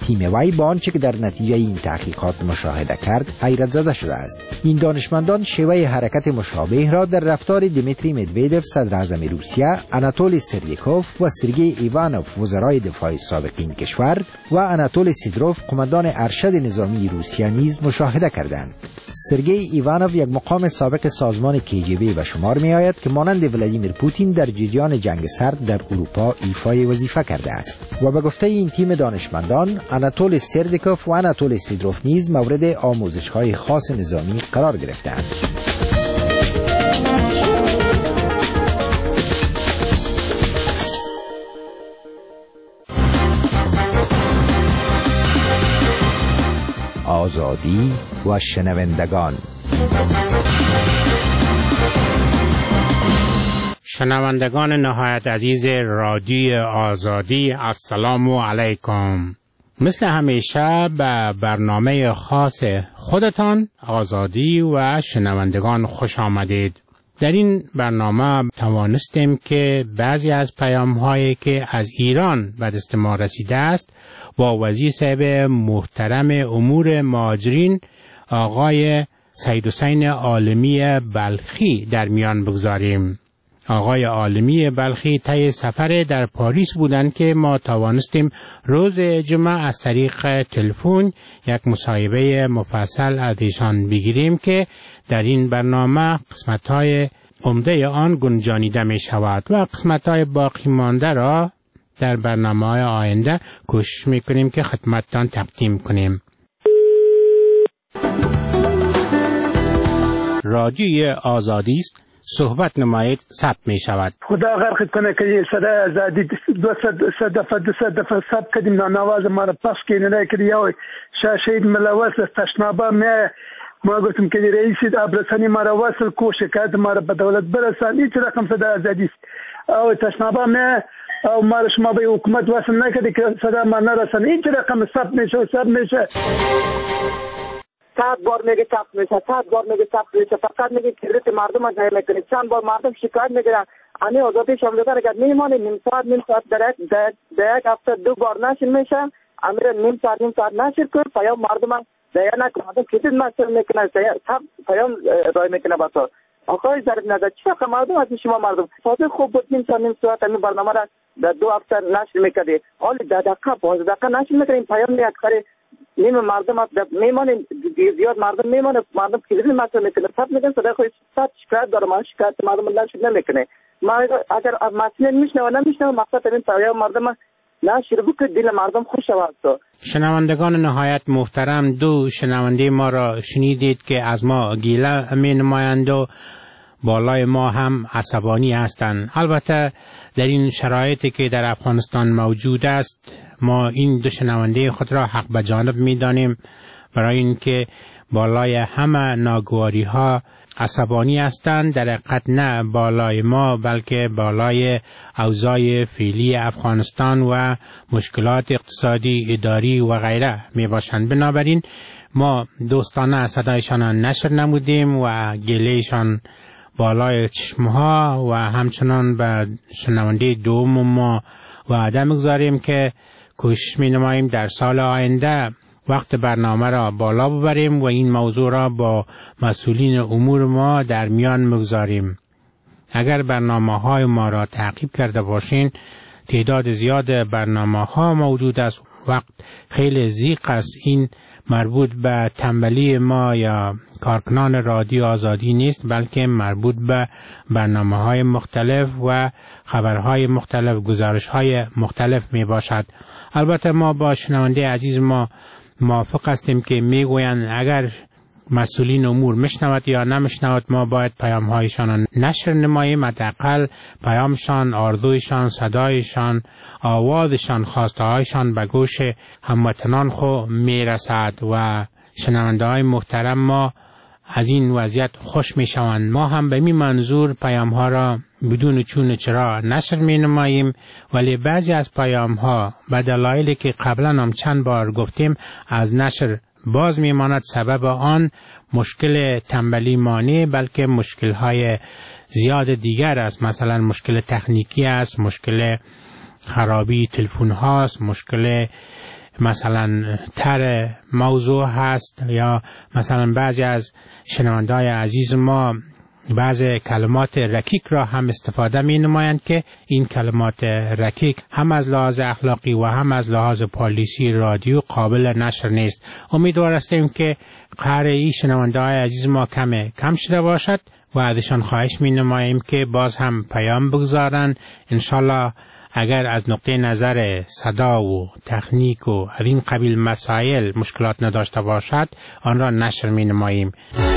تیم وی با آنچه که در نتیجه این تحقیقات مشاهده کرد حیرت زده شده است. این دانشمندان شیوه حرکت مشابه را در رفتار دیمیتری مدویدف صدر اعظم روسیه، آناتولی سردیکوف و سرگئی ایوانوف وزرای دفاع سابق این کشور و آناتولی سیدروف قماندان ارشد نظامی روسیه نیز مشاهده کردند. سرگئی ایوانوف یک مقام سابق سازمان KGB به شمار می آید که مانند ولادیمیر پوتین در جریان جنگ سرد در اروپا ایفای وظیفه کرده است و به گفته این تیم دانشمندان آناتولی سردیکوف و آناتولی سیدروف نیز مورد آموزش‌های خاص نظامی قرار گرفتند. آزادی و شنوندگان. شنوندگان نهایت عزیز رادیو آزادی، السلام علیکم. مثل همیشه به برنامه خاص خودتان آزادی و شنوندگان خوش آمدید. در این برنامه توانستیم که بعضی از پیام‌هایی که از ایران به دست ما رسیده است با وزیر صاحب محترم امور مهاجرین آقای سید حسین عالمی بلخی در میان بگذاریم. آقای عالمی بلخی طی سفر در پاریس بودند که ما توانستیم روز جمعه از طریق تلفن یک مصاحبه مفصل از ایشان بگیریم که در این برنامه قسمت‌های عمده آن گنجانیده می شود و قسمت‌های باقی مانده را در برنامه‌های آینده کوشش می‌کنیم که خدمتتان تقدیم کنیم. رادیوی آزادی است، صحبت نمایید، ثبت می شود. خدا غرق کنه که صدای آزادی 200 دفعه ثبت کردیم، نواز ما را پخش کنه که یا شهید ملوث تشنابه ما گفتم که رئیس ابرسانی ما را وصل کو، شکایت ما را به دولت برسان. هیچ رقم صدای آزادی است او تشنابه او ما را شما به حکومت وصل نکردی که صدا ما نرسان. هیچ رقم ثبت میشه 100 بار میگه ثبت میشه فقط میگه کردیت مردم از ضایع میکنید. چند بار مردم شکایت میگیرن امی آزادی شاملگر اگر میمونه نیم ساعت در یک هفته 2 بار نشر میشه، امیر نیم ساعت نشر کن پیام مردم ضایع نکن. مردم کردیت مسئله میکنه پیام رای میکنه بسا آقای ظریف نظر چه رقم مردم از شما مردم تازه خوب بود نیم ساعت همین برنامه را در 2 هفته نشر میکردی، حالی 10 دقیقه 15 دقیقه نشر میکنیم پیام می اکثر نیم مردم میمونه زیاد مردم میمونه مردم کلیدی مسئله میکنه سب میگن صدای خودی شکایت داره من شکایت مردم نشد نمیکنه. ما اگر مسئله نمیشنه مقصد این پیام مردم نشر بکنه دل مردم خوش شود. شنوندگان نهایت محترم، 2 شنونده ما را شنیدید که از ما گیله می نمایند و بالای ما هم عصبانی هستند. البته در این شرایطی که در افغانستان موجود است ما این 2 شنونده خود را حق به جانب می دانیم، برای اینکه بالای همه ناگواری ها عصبانی هستند. در حقیقت نه بالای ما بلکه بالای اوضاع فعلی افغانستان و مشکلات اقتصادی، اداری و غیره می باشند. بنابراین ما دوستانه صدایشان نشر نمودیم و گلهشان بالای چشمها و همچنان به شنونده دوم ما وعده می‌گذاریم که کوشش می‌نماییم در سال آینده وقت برنامه را بالا ببریم و این موضوع را با مسئولین امور ما در میان می‌گذاریم. اگر برنامه‌های ما را تعقیب کرده باشین تعداد زیاد برنامه‌ها موجود است. وقت خیلی ضیق است. این مربوط به تنبلی ما یا کارکنان رادیو آزادی نیست بلکه مربوط به برنامه‌های مختلف و خبرهای مختلف، گزارش‌های مختلف می باشد. البته ما با شنونده عزیز ما موافق هستیم که میگویند اگر مسئولین امور مشنود یا نمشنود ما باید پیام‌هایشان نشر نماییم، حداقل پیامشان، آرزویشان، صدایشان، آوازشان، خواسته‌هایشان به گوش هموطنان خو میرسد و شنونده‌های محترم ما از این وضعیت خوش میشوند. ما هم به این منظور پیام‌ها را بدون چون چرا نشر می‌نماییم، ولی بعضی از پیام‌ها به دلایلی که قبلا هم چند بار گفتیم از نشر باز میماند. سبب آن مشکل تنبلی مانی بلکه مشکل‌های زیاد دیگر است. مثلا مشکل تکنیکی است، مشکل خرابی تلفن هاست، مشکل مثلا تر موضوع هست، یا مثلا بعضی از شنونده‌های عزیز ما بعض کلمات رکیک را هم استفاده می نمایند که این کلمات رکیک هم از لحاظ اخلاقی و هم از لحاظ پالیسی رادیو قابل نشر نیست. امیدوار هستیم که قرار این شنونده های عزیز ما کم شده باشد و ازشان خواهش می نماییم که باز هم پیام بگذارن. انشالله اگر از نقطه نظر صدا و تکنیک و از این قبیل مسائل مشکلات نداشته باشد آن را نشر می نماییم.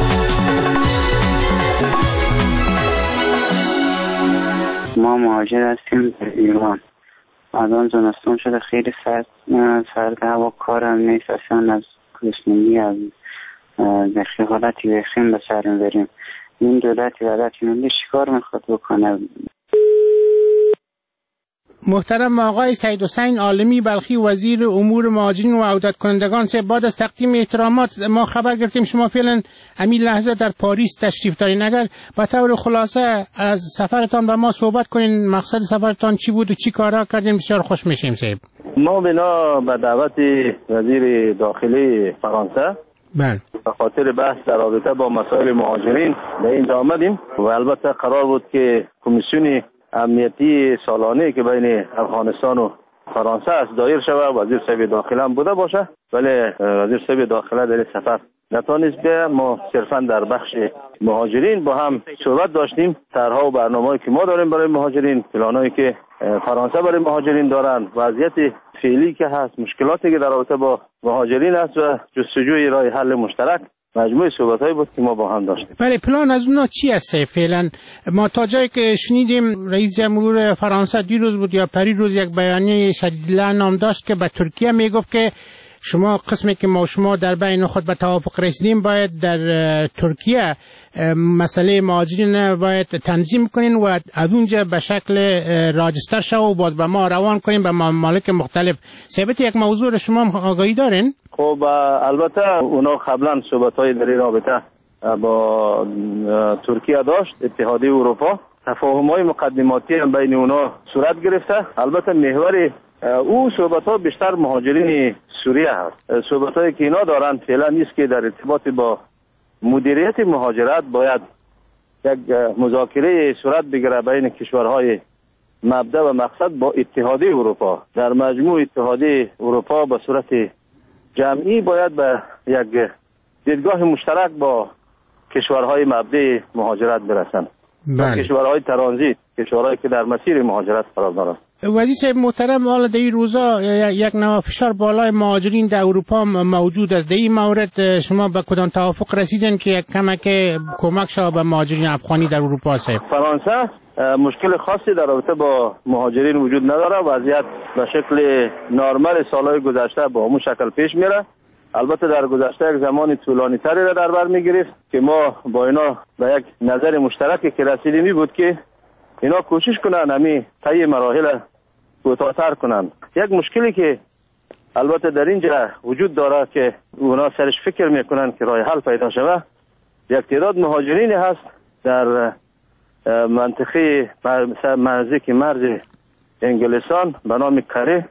ما مهاجر هستیم در ایران. الان زمستان شده، خیلی سرد هوا، کارم نیست اصلا، از گرسنگی از در حالتی بخیم به سر میبریم. این دولت ملی چیکار میخواد بکنه؟ محترم آقای سید حسین عالمی بلخی وزیر امور مهاجرین و عودت کنندگان، بعد از تقدیم احترامات ما خبر گرفتیم شما فعلا همین لحظه در پاریس تشریف دارین. اگر به طور خلاصه از سفرتان با ما صحبت کنین، مقصد سفرتان چی بود و چی کارا کردین، بسیار خوش میشیم. صاحب ما بنا به دعوت وزیر داخلی فرانسه به خاطر بحث در رابطه با مسائل مهاجرین به اینجا آمدیم و البته قرار بود که کمیسیون امنیتی سالانه که بین افغانستان و فرانسه است دایر شود، وزیر صاحب داخله هم بوده باشه، ولی وزیر صاحب داخله در سفر نتونست بیاید. ما صرفا در بخش مهاجرین با هم صحبت داشتیم، طرح‌ها و برنامه‌ای که ما داریم برای مهاجرین، پلانایی که فرانسه برای مهاجرین دارن، وضعیت فعلی که هست، مشکلاتی که در رابطه با مهاجرین است و جستجوی راه حل مشترک، مجموعه صحبت‌هایی بود که ما با هم داشتیم. بله، پلان از اونا چی است فعلا؟ ما تا جایی که شنیدیم رئیس جمهور فرانسه دیروز بود یا پریروز یک بیانیه شدید لعنام داشت که به ترکیه میگفت که شما قسمی که ما در بین خود به توافق رسیدیم باید در ترکیه مسئله مهاجرین باید تنظیم کنین و از اونجا به شکل راجستر شو و باید به ما روان کنین به ممالک مختلف. ثابت یک موضوع را شما آگاهی دارین؟ خب البته اونا قبلا صحبت‌های در این رابطه با ترکیه داشت، اتحادیه اروپا تفاهم‌های مقدماتی هم بین اونا صورت گرفته. البته محور او صحبت‌ها بیشتر مهاجرین سوریه هست. صحبت‌هایی که اینا دارن فعلا نیست که در ارتباط با مدیریت مهاجرت باید یک مذاکره صورت بگیره بین کشورهای مبدا و مقصد با اتحادیه اروپا. در مجموع اتحادیه اروپا به صورت جمعی باید به یک دیدگاه مشترک با کشورهای مبدأ مهاجرت برسند. کشورهای ترانزیت، کشورهایی که در مسیر مهاجرت قرار دارند. وزیر صاحب محترم، حالا در این روزا یک نوع فشار بالای مهاجرین در اروپا موجود است. در این مورد شما به کدام توافق رسیدین که یک کمک شود به مهاجرین افغانی در اروپا؟ صاحب فرانسه مشکل خاصی در رابطه با مهاجرین وجود نداره، وضعیت به شکل نرمال سالهای گذشته با همون شکل پیش میره. البته در گذشته یک زمان طولانی تری را در بر میگرفت که ما با اینا به یک نظر مشترکی که رسیدیم بود که اینا کوشش کنن همین طی مراحل کوتاه‌تر کنن. یک مشکلی که البته در اینجا وجود داره که اونا سرش فکر میکنن که راه حل پیدا شود، یک تعداد مهاجرین هست در منطقه نزدیک مرز انگلستان به نام کره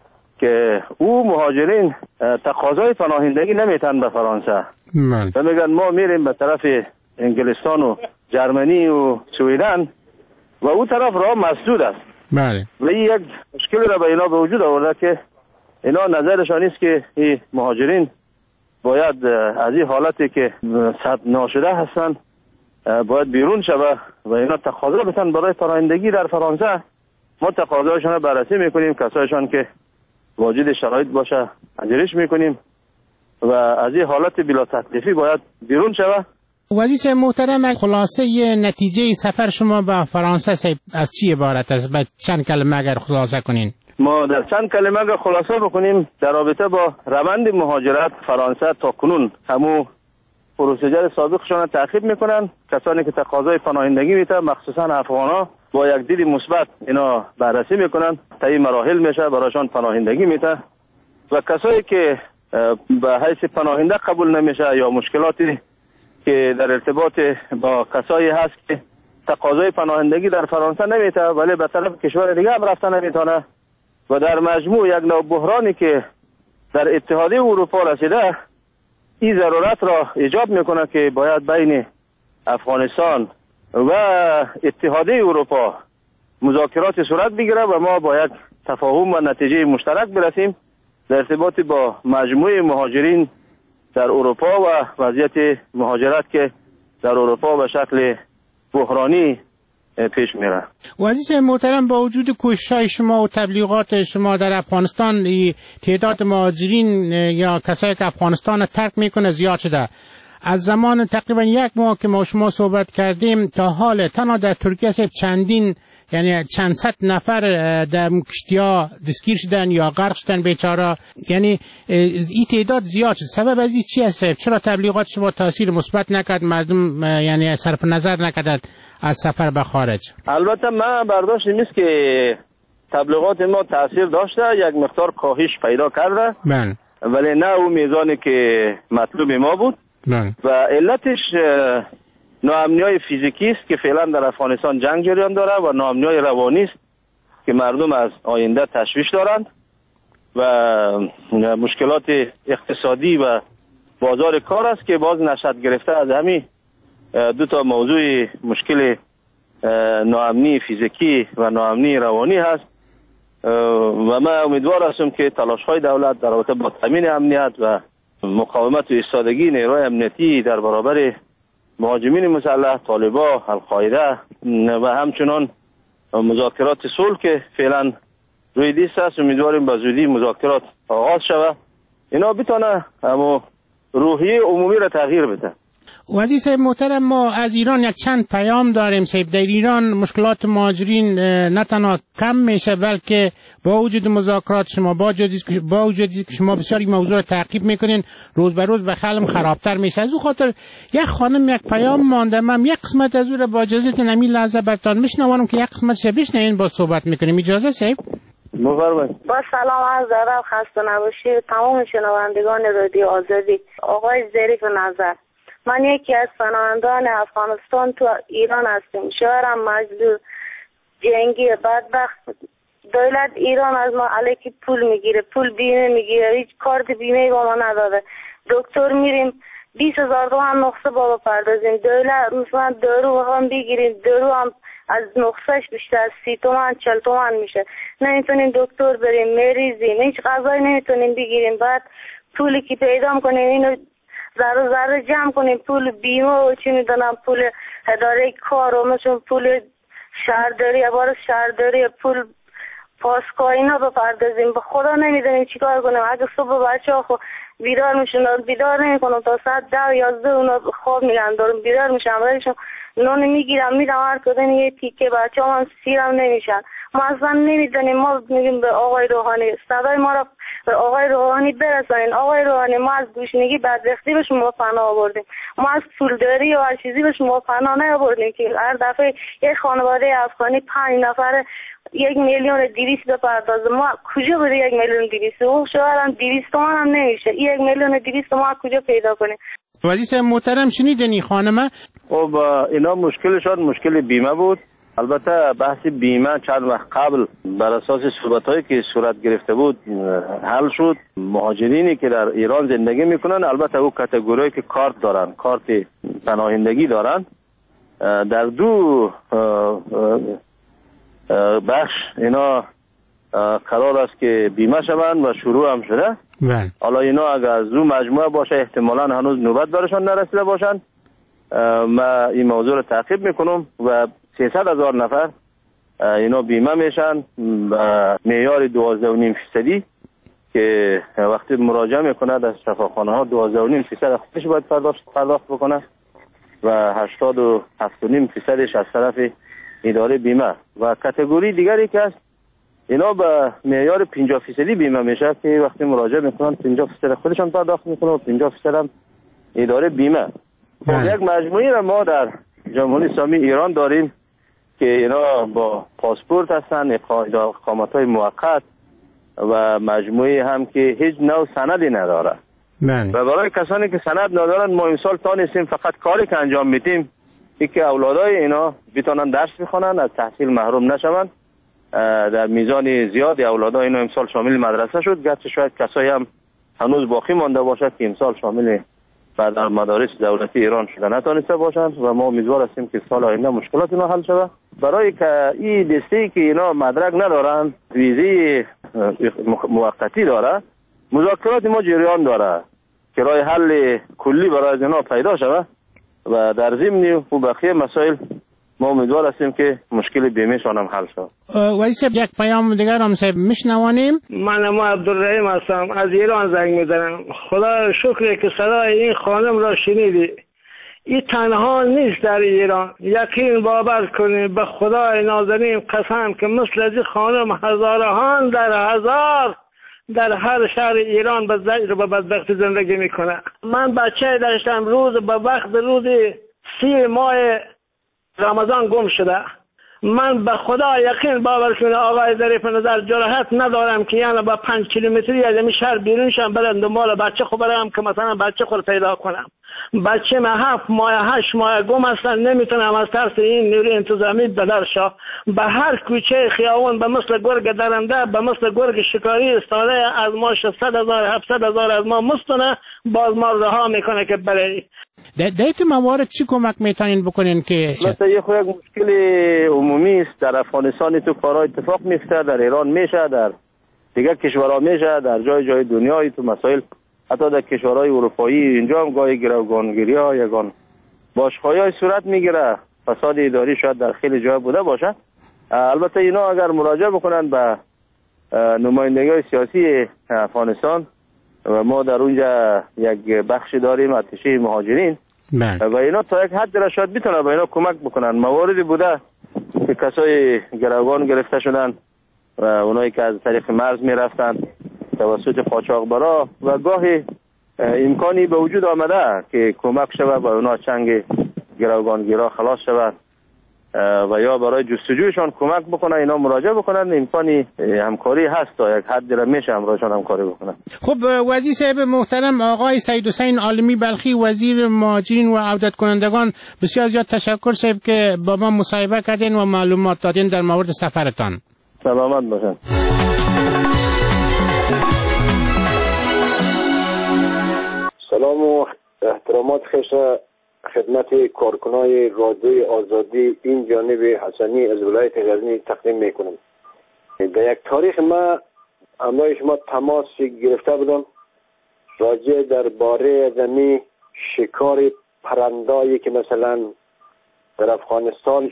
که او مهاجرین تقاضای پناهندگی نمیتن به فرانسه و میگن ما میریم به طرف انگلستان و جرمنی و سویدن و او طرف راه مسدود است. بله. و این یک مشکل را به اینا به وجود آورده که اینا نظرشان است که این مهاجرین باید از این حالتی که ثبت ناشده هستن باید بیرون شود و اینا تقاضا بتن برای پناهندگی در فرانسه. ما تقاضایشان را بررسی میکنیم، کسایشان که واجد شرایط باشه اجرش میکنیم و از این حالت بلا تکلیفی باید بیرون شود. وزیر محترم، خلاصه نتیجه سفر شما به فرانسه از چی عبارت است؟ به چند کلمه اگر خلاصه کنین؟ ما در چند کلمه اگر خلاصه بکنیم در رابطه با روند مهاجرت فرانسه تا کنون همو پروسیجر سابقشان تعقیب میکنن. کسانی که تقاضای پناهندگی میتن مخصوصا افغانا با یک دید مثبت اینا بررسی میکنن، طی مراحل میشه برایشان پناهندگی میته و کسایی که به حیث پناهنده قبول نمیشه یا مشکلاتی که در ارتباط با کسایی هست که تقاضای پناهندگی در فرانسه نمیته ولی به طرف کشور دیگه هم رفتن نمیتونه و در مجموع یک نوع بحرانی که در اتحادیه اروپا رسیده، این ضرورت را ایجاب میکنه که باید بین افغانستان و اتحادیه اروپا مذاکرات صورت بگیره و ما باید تفاهم و نتیجه مشترک برسیم در ارتباط با مجموعه مهاجرین در اروپا و وضعیت مهاجرت که در اروپا به شکل بحرانی پیش میره. عزیز محترم، با وجود کوشش‌های شما و تبلیغات شما در افغانستان، تعداد مهاجرین یا کسایی که افغانستان را ترک میکنه زیاد شده. از زمان تقریبا 1 ماه که ما شما صحبت کردیم تا حال تنها در ترکیه چندین، یعنی چند صد نفر در کشتی‌ها دستگیر شدن یا غرق شدن بیچاره. یعنی این تعداد زیاد شد. سبب از این چی است؟ چرا تبلیغات شما تاثیر مثبت نکرد؟ مردم یعنی صرف نظر نکرد از سفر به خارج؟ البته من برداشت نیست که تبلیغات ما تاثیر داشته، یک مقدار کاهش پیدا کرده، ولی نه اون میزانی که مطلوب ما بود. و علتش ناامنی‌های فیزیکی است که فعلا در افغانستان جنگ جریان داره و ناامنی‌های روانی است که مردم از آینده تشویش دارند و مشکلات اقتصادی و بازار کار است که باز نشأت گرفته از همین 2 موضوع مشکل ناامنی فیزیکی و ناامنی روانی هست. و من امیدوار هستم که تلاش‌های دولت در رابطه با تامین امنیت و مقاومت و ایستادگی نیروی امنیتی در برابر مهاجمین مسلح، طالبان، القاعده و همچنان مذاکرات صلح که فعلا روی دیست است، امیدواریم به زودی مذاکرات آغاز شود، اینا بتونه اما روحیه عمومی را تغییر بده. عزیز محترم، ما از ایران یک چند پیام داریم صاحب. در ایران مشکلات مهاجرین نه تنها کم میشه بلکه با وجود مذاکرات شما با وجودی که شما بسیاری موضوع رو تعقیب میکنین، روز به روز به خلم خرابتر میشه. از او خاطر یک خانم یک پیام مانده، من یک قسمت از او رو با اجازه نمی لحظه برتان میشنوانم که یک قسمتش بشنوین با صحبت میکنیم. اجازه صاحب؟ بفرمایید. با سلام عرض ادب، خسته نباشید تمام شنوندگان رادیو آزادی. آقای ظریف نظر، من یکی از پناهندگان افغانستان تو ایران هستم. شوهرم مجبور جنگی بدبخت. دولت ایران از ما علیکی پول میگیره، پول بیمه میگیره، هیچ کارت بیمه با ما نداده. دکتر میریم 20,000 تومان نقصه با بپردازیم. دولت مثلا دارو هم بگیریم، دارو هم از نقصهش بیشتر از 30 تومان 40 تومان میشه. نمیتونیم دکتر بریم، مریضیم، هیچ غذایی نمیتونیم بگیریم. بعد پولی که پیدا کنیم اینو ذره جمع کنیم، پول بیمه و چی میدونم، پول اداره کار و مثلا پول شهرداری، عبارت شهرداری، پول پاسگاه اینا بپردازیم. به خدا نمیدونیم چیکار کنیم. اگه صبح بچه‌ها خو بیدار میشن، بیدار نمیکنم تا ساعت 10 11 اونا خواب میگن دارم بیدار میشم، برایشون نون میگیرم میدم هر کدوم یه تیکه، بچه‌ها هم سیرم نمیشن. ما اصلا نمیدونیم. ما میگیم به آقای روحانی صدای ما را به آقای روحانی برسانین. آقای روحانی، ما از گوشنگی بدبختی به شما پناه آوردیم، ما از پولداری و هر چیزی به شما پناه نیاوردیم که هر دفعه یک خانواده افغانی 5 نفر 1,200,000 بپردازه. ما کجا بوده 1,200,000؟ او شوهرم 200 تومان هم نمیشه. 1,200,000 ما کجا پیدا کنیم؟ عزیز محترم شنیدین این خانمه؟ خب اینا مشکلشان مشکل بیمه بود. البته بحث بیمه چند وقت قبل بر اساس صحبت‌هایی که صورت گرفته بود حل شد. مهاجرینی که در ایران زندگی میکنن، البته او کاتگوری که کارت دارن، کارت پناهندگی دارن، در 2 بخش اینا قرار است که بیمه شوند و شروع هم شده. حالا اینا اگر از 2 مجموعه باشه احتمالاً هنوز نوبت برشان نرسیده باشند. ما این موضوع رو تعقیب میکنم و 300,000 نفر اینا بیمه میشن و معیار 12.5% که وقتی مراجعه میکنه در شفاخانه ها 12.5% خودش باید پرداخت بکنه و 87.5% از طرف اداره بیمه. و کاتگوری دیگری که هست اینا به معیار 50% بیمه میشه که وقتی مراجعه میکنن 50% خودشان پرداخت میکنه و 50% هم اداره بیمه. یک مجموعی را ما در جمهوری اسلامی ایران داریم که اینا با پاسپورت هستن، اقامت‌های موقت و مجموعی هم که هیچ نوع سندی نداره. و برای کسانی که سند ندارن ما امسال تانستیم فقط کاری که انجام میدیم این که اولادای اینا بتونن درس بخونن، از تحصیل محروم نشوند. در میزان زیادی اولادای اینا امسال شامل مدرسه شد، گرچه شاید کسایی هم هنوز باقی مانده باشد که امسال شامل در مدارس دولتی ایران شده نتانسته باشند و ما امیدوار هستیم که سال آینده مشکلات اینا حل شود. برای که این دسته که اینا مدرک ندارن، ویزه موقتی داره، مذاکرات ما جریان داره که راه حل کلی برای اینا پیدا شود و در ضمن و بقیه مسائل ما امیدوار هستیم که مشکل بیمه‌شان هم حل شود. ولی صاحب یک پیام دیگر هم صاحب میشنوانیم. من عبدالرحیم هستم، از ایران زنگ میزنم. خدا شکر که صدای این خانم را شنیدی. این تنها نیست در ایران، یقین باور کنید به خدای نازنین قسم که مثل از این خانم هزاران در هزار در هر شهر ایران به زجر و به بدبختی زندگی میکنه. من بچه داشتم روز به وقت روز 30 ماه رمضان گم شده. من به خدا یقین باور کنید آقای ظریف نظر جرأت ندارم که یعنی با 5 کیلومتری از این شهر بیرون شم برم دنبال بچه خود برم که مثلا بچه خود پیدا کنم. بچه من 7 ماه 8 ماه گم هستن، نمیتونم از ترس این نیروی انتظامی بدر شا به هر کوچه خیابون به مثل گرگ درنده به مثل گرگ شکاری استاده از ما 600,000 700,000 از ما مستونه باز ما رها میکنه که برای در موارد چی کمک میتونین بکنین که مثلا یه خود مشکل عمومی است در افغانستان تو کارا اتفاق میفته، در ایران میشه، در دیگه کشورها میشه، در جای جای دنیای تو مسائل حتی در کشورهای اروپایی اینجا هم گاهی گروگانگیری ها یگان باشخواهی های صورت میگیره، فساد اداری شاید در خیلی جای بوده باشه. البته اینا اگر مراجعه بکنن به نمایندگی سیاسی افغانستان و ما در اونجا یک بخشی داریم اتشه مهاجرین و اینا تا یک حد را شاید بتونن به اینا کمک بکنن. مواردی بوده که کسای گروگان گرفته شدن و اونایی که از طریق مرز میرفتن توسط قاچاقبرا و گاهی امکانی به وجود آمده که کمک شود به اونا چنگ گروگانگیرا خلاص شود و یا برای جستجویشان کمک بکنن، اینا مراجعه بکنن. امکانی همکاری هست تا یک حدی را میشه همراهشان همکاری بکنن. خب وزیر صاحب محترم آقای سید حسین عالمی بلخی وزیر مهاجرین و عودت کنندگان، بسیار زیاد تشکر صاحب که با ما مصاحبه کردین و معلومات دادین در مورد سفرتان. سلامت باشین. سلام و احترامات خدمت کارکنای رادیوی آزادی این جانب حسنی از ولایت غزنی تقدیم میکنم. در یک تاریخ ما همراه شما تماس گرفته بودم راجع درباره زمین شکار پرندایی که مثلا در افغانستان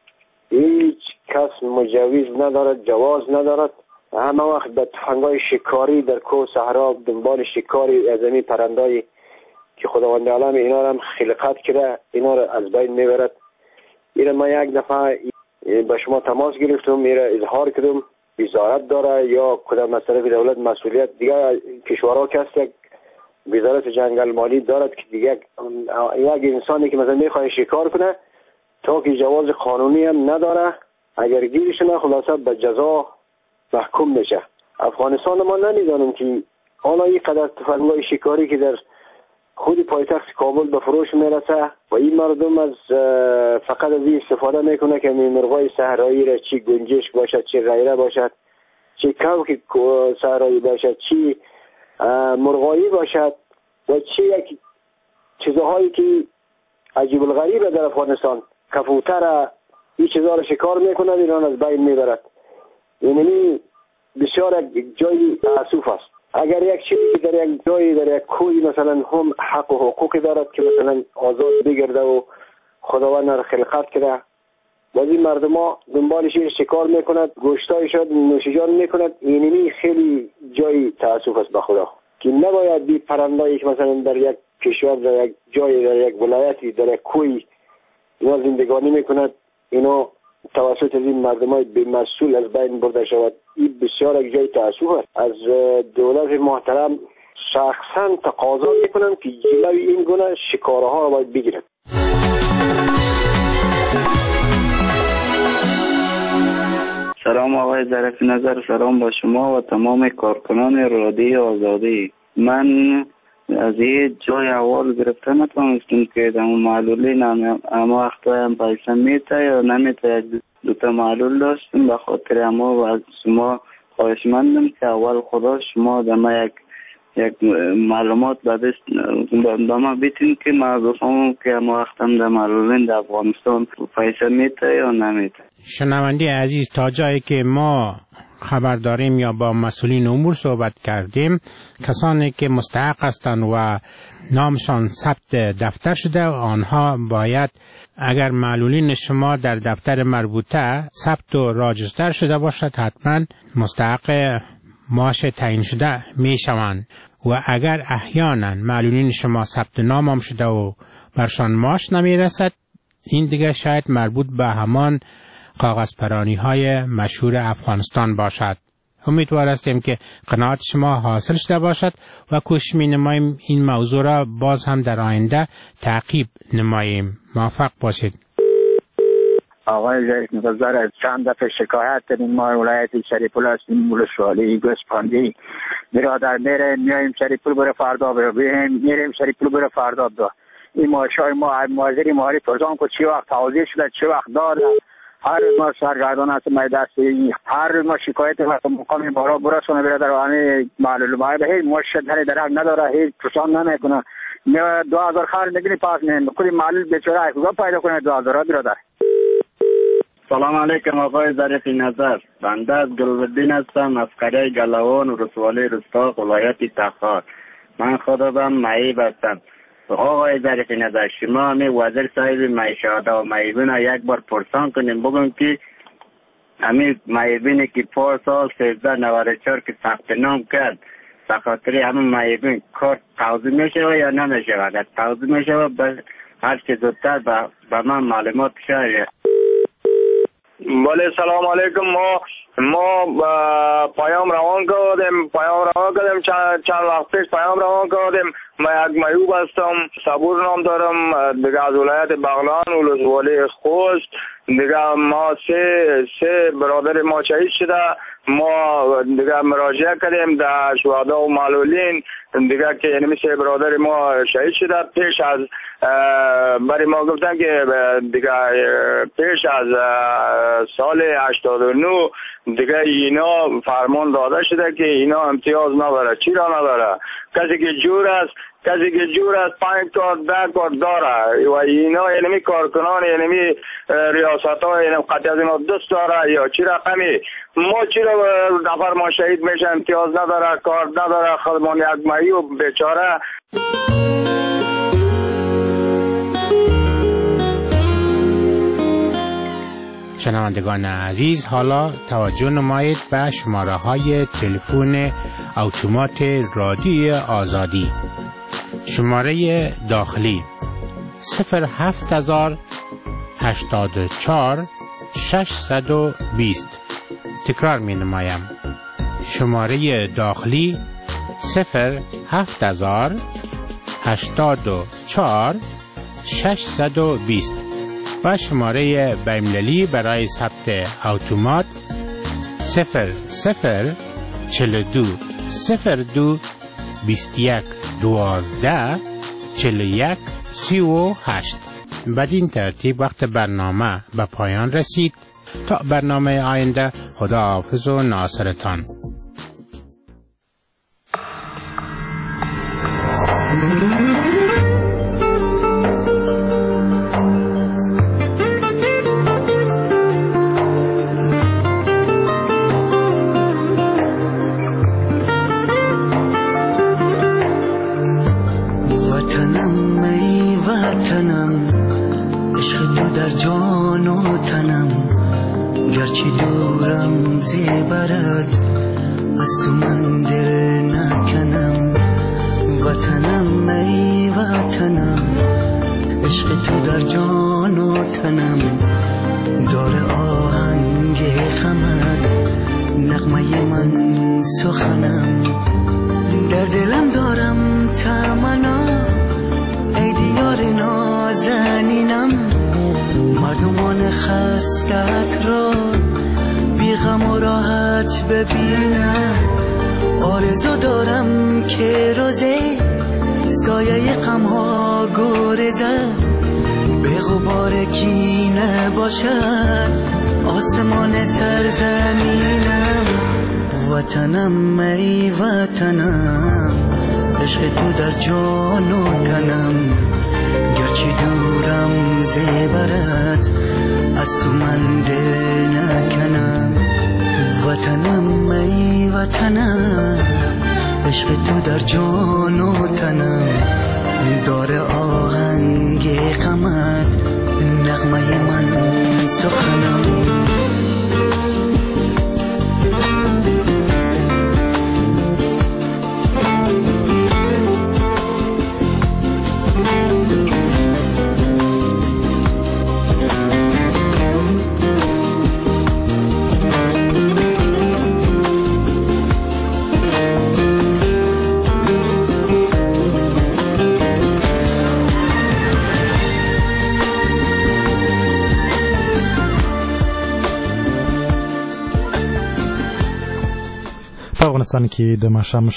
هیچ کس مجوز ندارد، جواز ندارد، همه وقت به تفنگای شکاری در کوه صحرا دنبال شکاری از زمین پرندایی که خداوند عالم اینا رو هم خلقت کرده اینا رو از بین میبرد. اینا ما یک دفعه به شما تماس گرفتم، اینا اظهار کردم وزارت داره یا کدام از طرف دولت مسئولیت دیگه کشورها که هست وزارت جنگل مالی دارد که دیگه یک انسانی که مثلا میخواد شکار کنه تا که جواز قانونی هم نداره اگر گیرش نه خلاصه به جزا محکوم میشه. افغانستان ما نمیدانم که حالا این قدر تفنگای شکاری که در خود پایتخت کابل به فروش میرسه و این مردم از فقط از این استفاده میکنه که مرغای صحرایی را چی گنجشک باشد، چی غیره باشد، چی کوک صحرایی باشد، چی مرغایی باشد و چی یک چیزهایی که عجیب الغریب در افغانستان کفوتر این چیزها را شکار میکنه ایران از بین میبرد. یعنی بسیار یک جای تأسف است. اگر یک چیزی در یک جایی در یک کوی مثلا هم حق و حقوقی دارد که مثلا آزاد بگرده و خداوند را خلقت کرده بعضی مردم ها دنبالش شکار میکند، گوشتای شد نوشیجان میکند، اینمی خیلی جای تأسف است به خدا که نباید بی پرندایی که مثلا در یک کشور در یک جای در یک ولایتی در یک کوی اینا زندگانی میکند اینا توسط این مردمای بی‌مسئول از بین برده شود. این بسیار یک جای تأسف است. از دولت محترم شخصا تقاضا میکنم که جلوی این گونه شکارها را باید بگیرد. سلام آقای ظریف نظر، سلام با شما و تمام کارکنان رادیو آزادی. من از یه جای اول گرفته نتونستم که در معلولین اما وقتا هم پیسه میته یا نمیته، دوتا معلول داشتم به خاطر اما و از شما خواهشمندم که اول خدا شما در ما یک یک معلومات به ما بیتین که ما بفهمم که ما وقتم در معلولین در افغانستان پیسه میته یا نمیته. شنونده عزیز، تا جایی که ما خبر داریم یا با مسئولین امور صحبت کردیم، کسانی که مستحق هستند و نامشان ثبت دفتر شده، آنها باید اگر معلولین شما در دفتر مربوطه ثبت و راجستر شده باشد، حتما مستحق معاش تعیین شده می شوند. و اگر احیانا معلولین شما ثبت نام هم شده و برشان معاش نمی رسد، این دیگه شاید مربوط به همان کاغذ پرانی های مشهور افغانستان باشد. امیدوار هستیم که قناعت شما حاصل شده باشد و کوشش می نماییم این موضوع را باز هم در آینده تعقیب نماییم. موفق باشید. آقای ظریف نظر چند دفعه شکایت کردیم، ما ولایت شریف الله هستیم، ولسوالی گوسپندی برادر میایم شریف الله بره فردا میریم شریف الله بره فردا دو این ماشای ما مازری ماری پرسان کو چی وقت توضیح شده چی وقت داد، هر ما سرگردان است ما دست هر ما شکایت وقت مقام بارا برسونه برادر وانی معلومه به هیچ مشکل درک نداره، هیچ پرسان نمیکنه. 2000 خال نگیری پاس نه خودی معلول بیچاره کجا پیدا کنه 2000 برادر. سلام علیکم آقای ظریف نظر، بنده از گلالدین هستم از قریه گلوان و رسوالی رستاق ولایت تخار. من خودم معیب هستم. آقای ظریف نظر، شما همی وزیر صاحب معیشت و معیبین یک بار پرسان کنیم بگم که همی معیبینی که 4 سال 1394 که ثبت نام کرد بخاطر همه معیبین کار توضیح میشه یا نمیشه؟ اگر توضیح میشه هر چه زودتر به من معلومات شاید. بله سلام علیکم. ما پیام روان کردیم چند وقت پیش پیام روان کردیم. ما یک معیوب هستم، صبور نام دارم، دیگه از ولایت بغلان ولسوالی خوست. دیگه ما سه برادر ما شهید شده، ما دیگه مراجعه کردیم در شهدا و معلولین دیگه که یعنی سه برادر ما شهید شده. پیش از برای ما گفتن که دیگه پیش از سال 89 دیگه اینا فرمان داده شده که اینا امتیاز نداره. چرا نداره؟ کسی که جور است 5 کار 10 کار داره و اینا یعنی کارکنان یعنی ریاست ها یعنی قطعی از اینا دست داره یا چی رقمی. ما چرا نفر ما شهید میشه امتیاز نداره، کار نداره، خودمان یک معیوب بیچاره. شنوندگان عزیز، حالا توجه نمایید به شماره های تلفن اتومات رادیوی آزادی. شماره داخلی 07084 620. تکرار می نمایم. شماره داخلی 07084 620 و شماره بین‌المللی برای ثبت اتومات 0042 02 21 12 41 38. بدین ترتیب وقت برنامه به پایان رسید. تا برنامه آینده، خداحافظ و ناصرتان. آرزو دارم که روزه سایه غم‌ها گریزد، به غبار کینه باشد آسمان سرزمینم. وطنم ای وطنم عشق تو در جان و تنم، گرچه دورم زیبرت از تو من دل نکنم. وطنم ای وطنم، عشق تو در جان و تنم، داره آهنگ غمت نغمه من سخنم. افغانستان کې د ماښام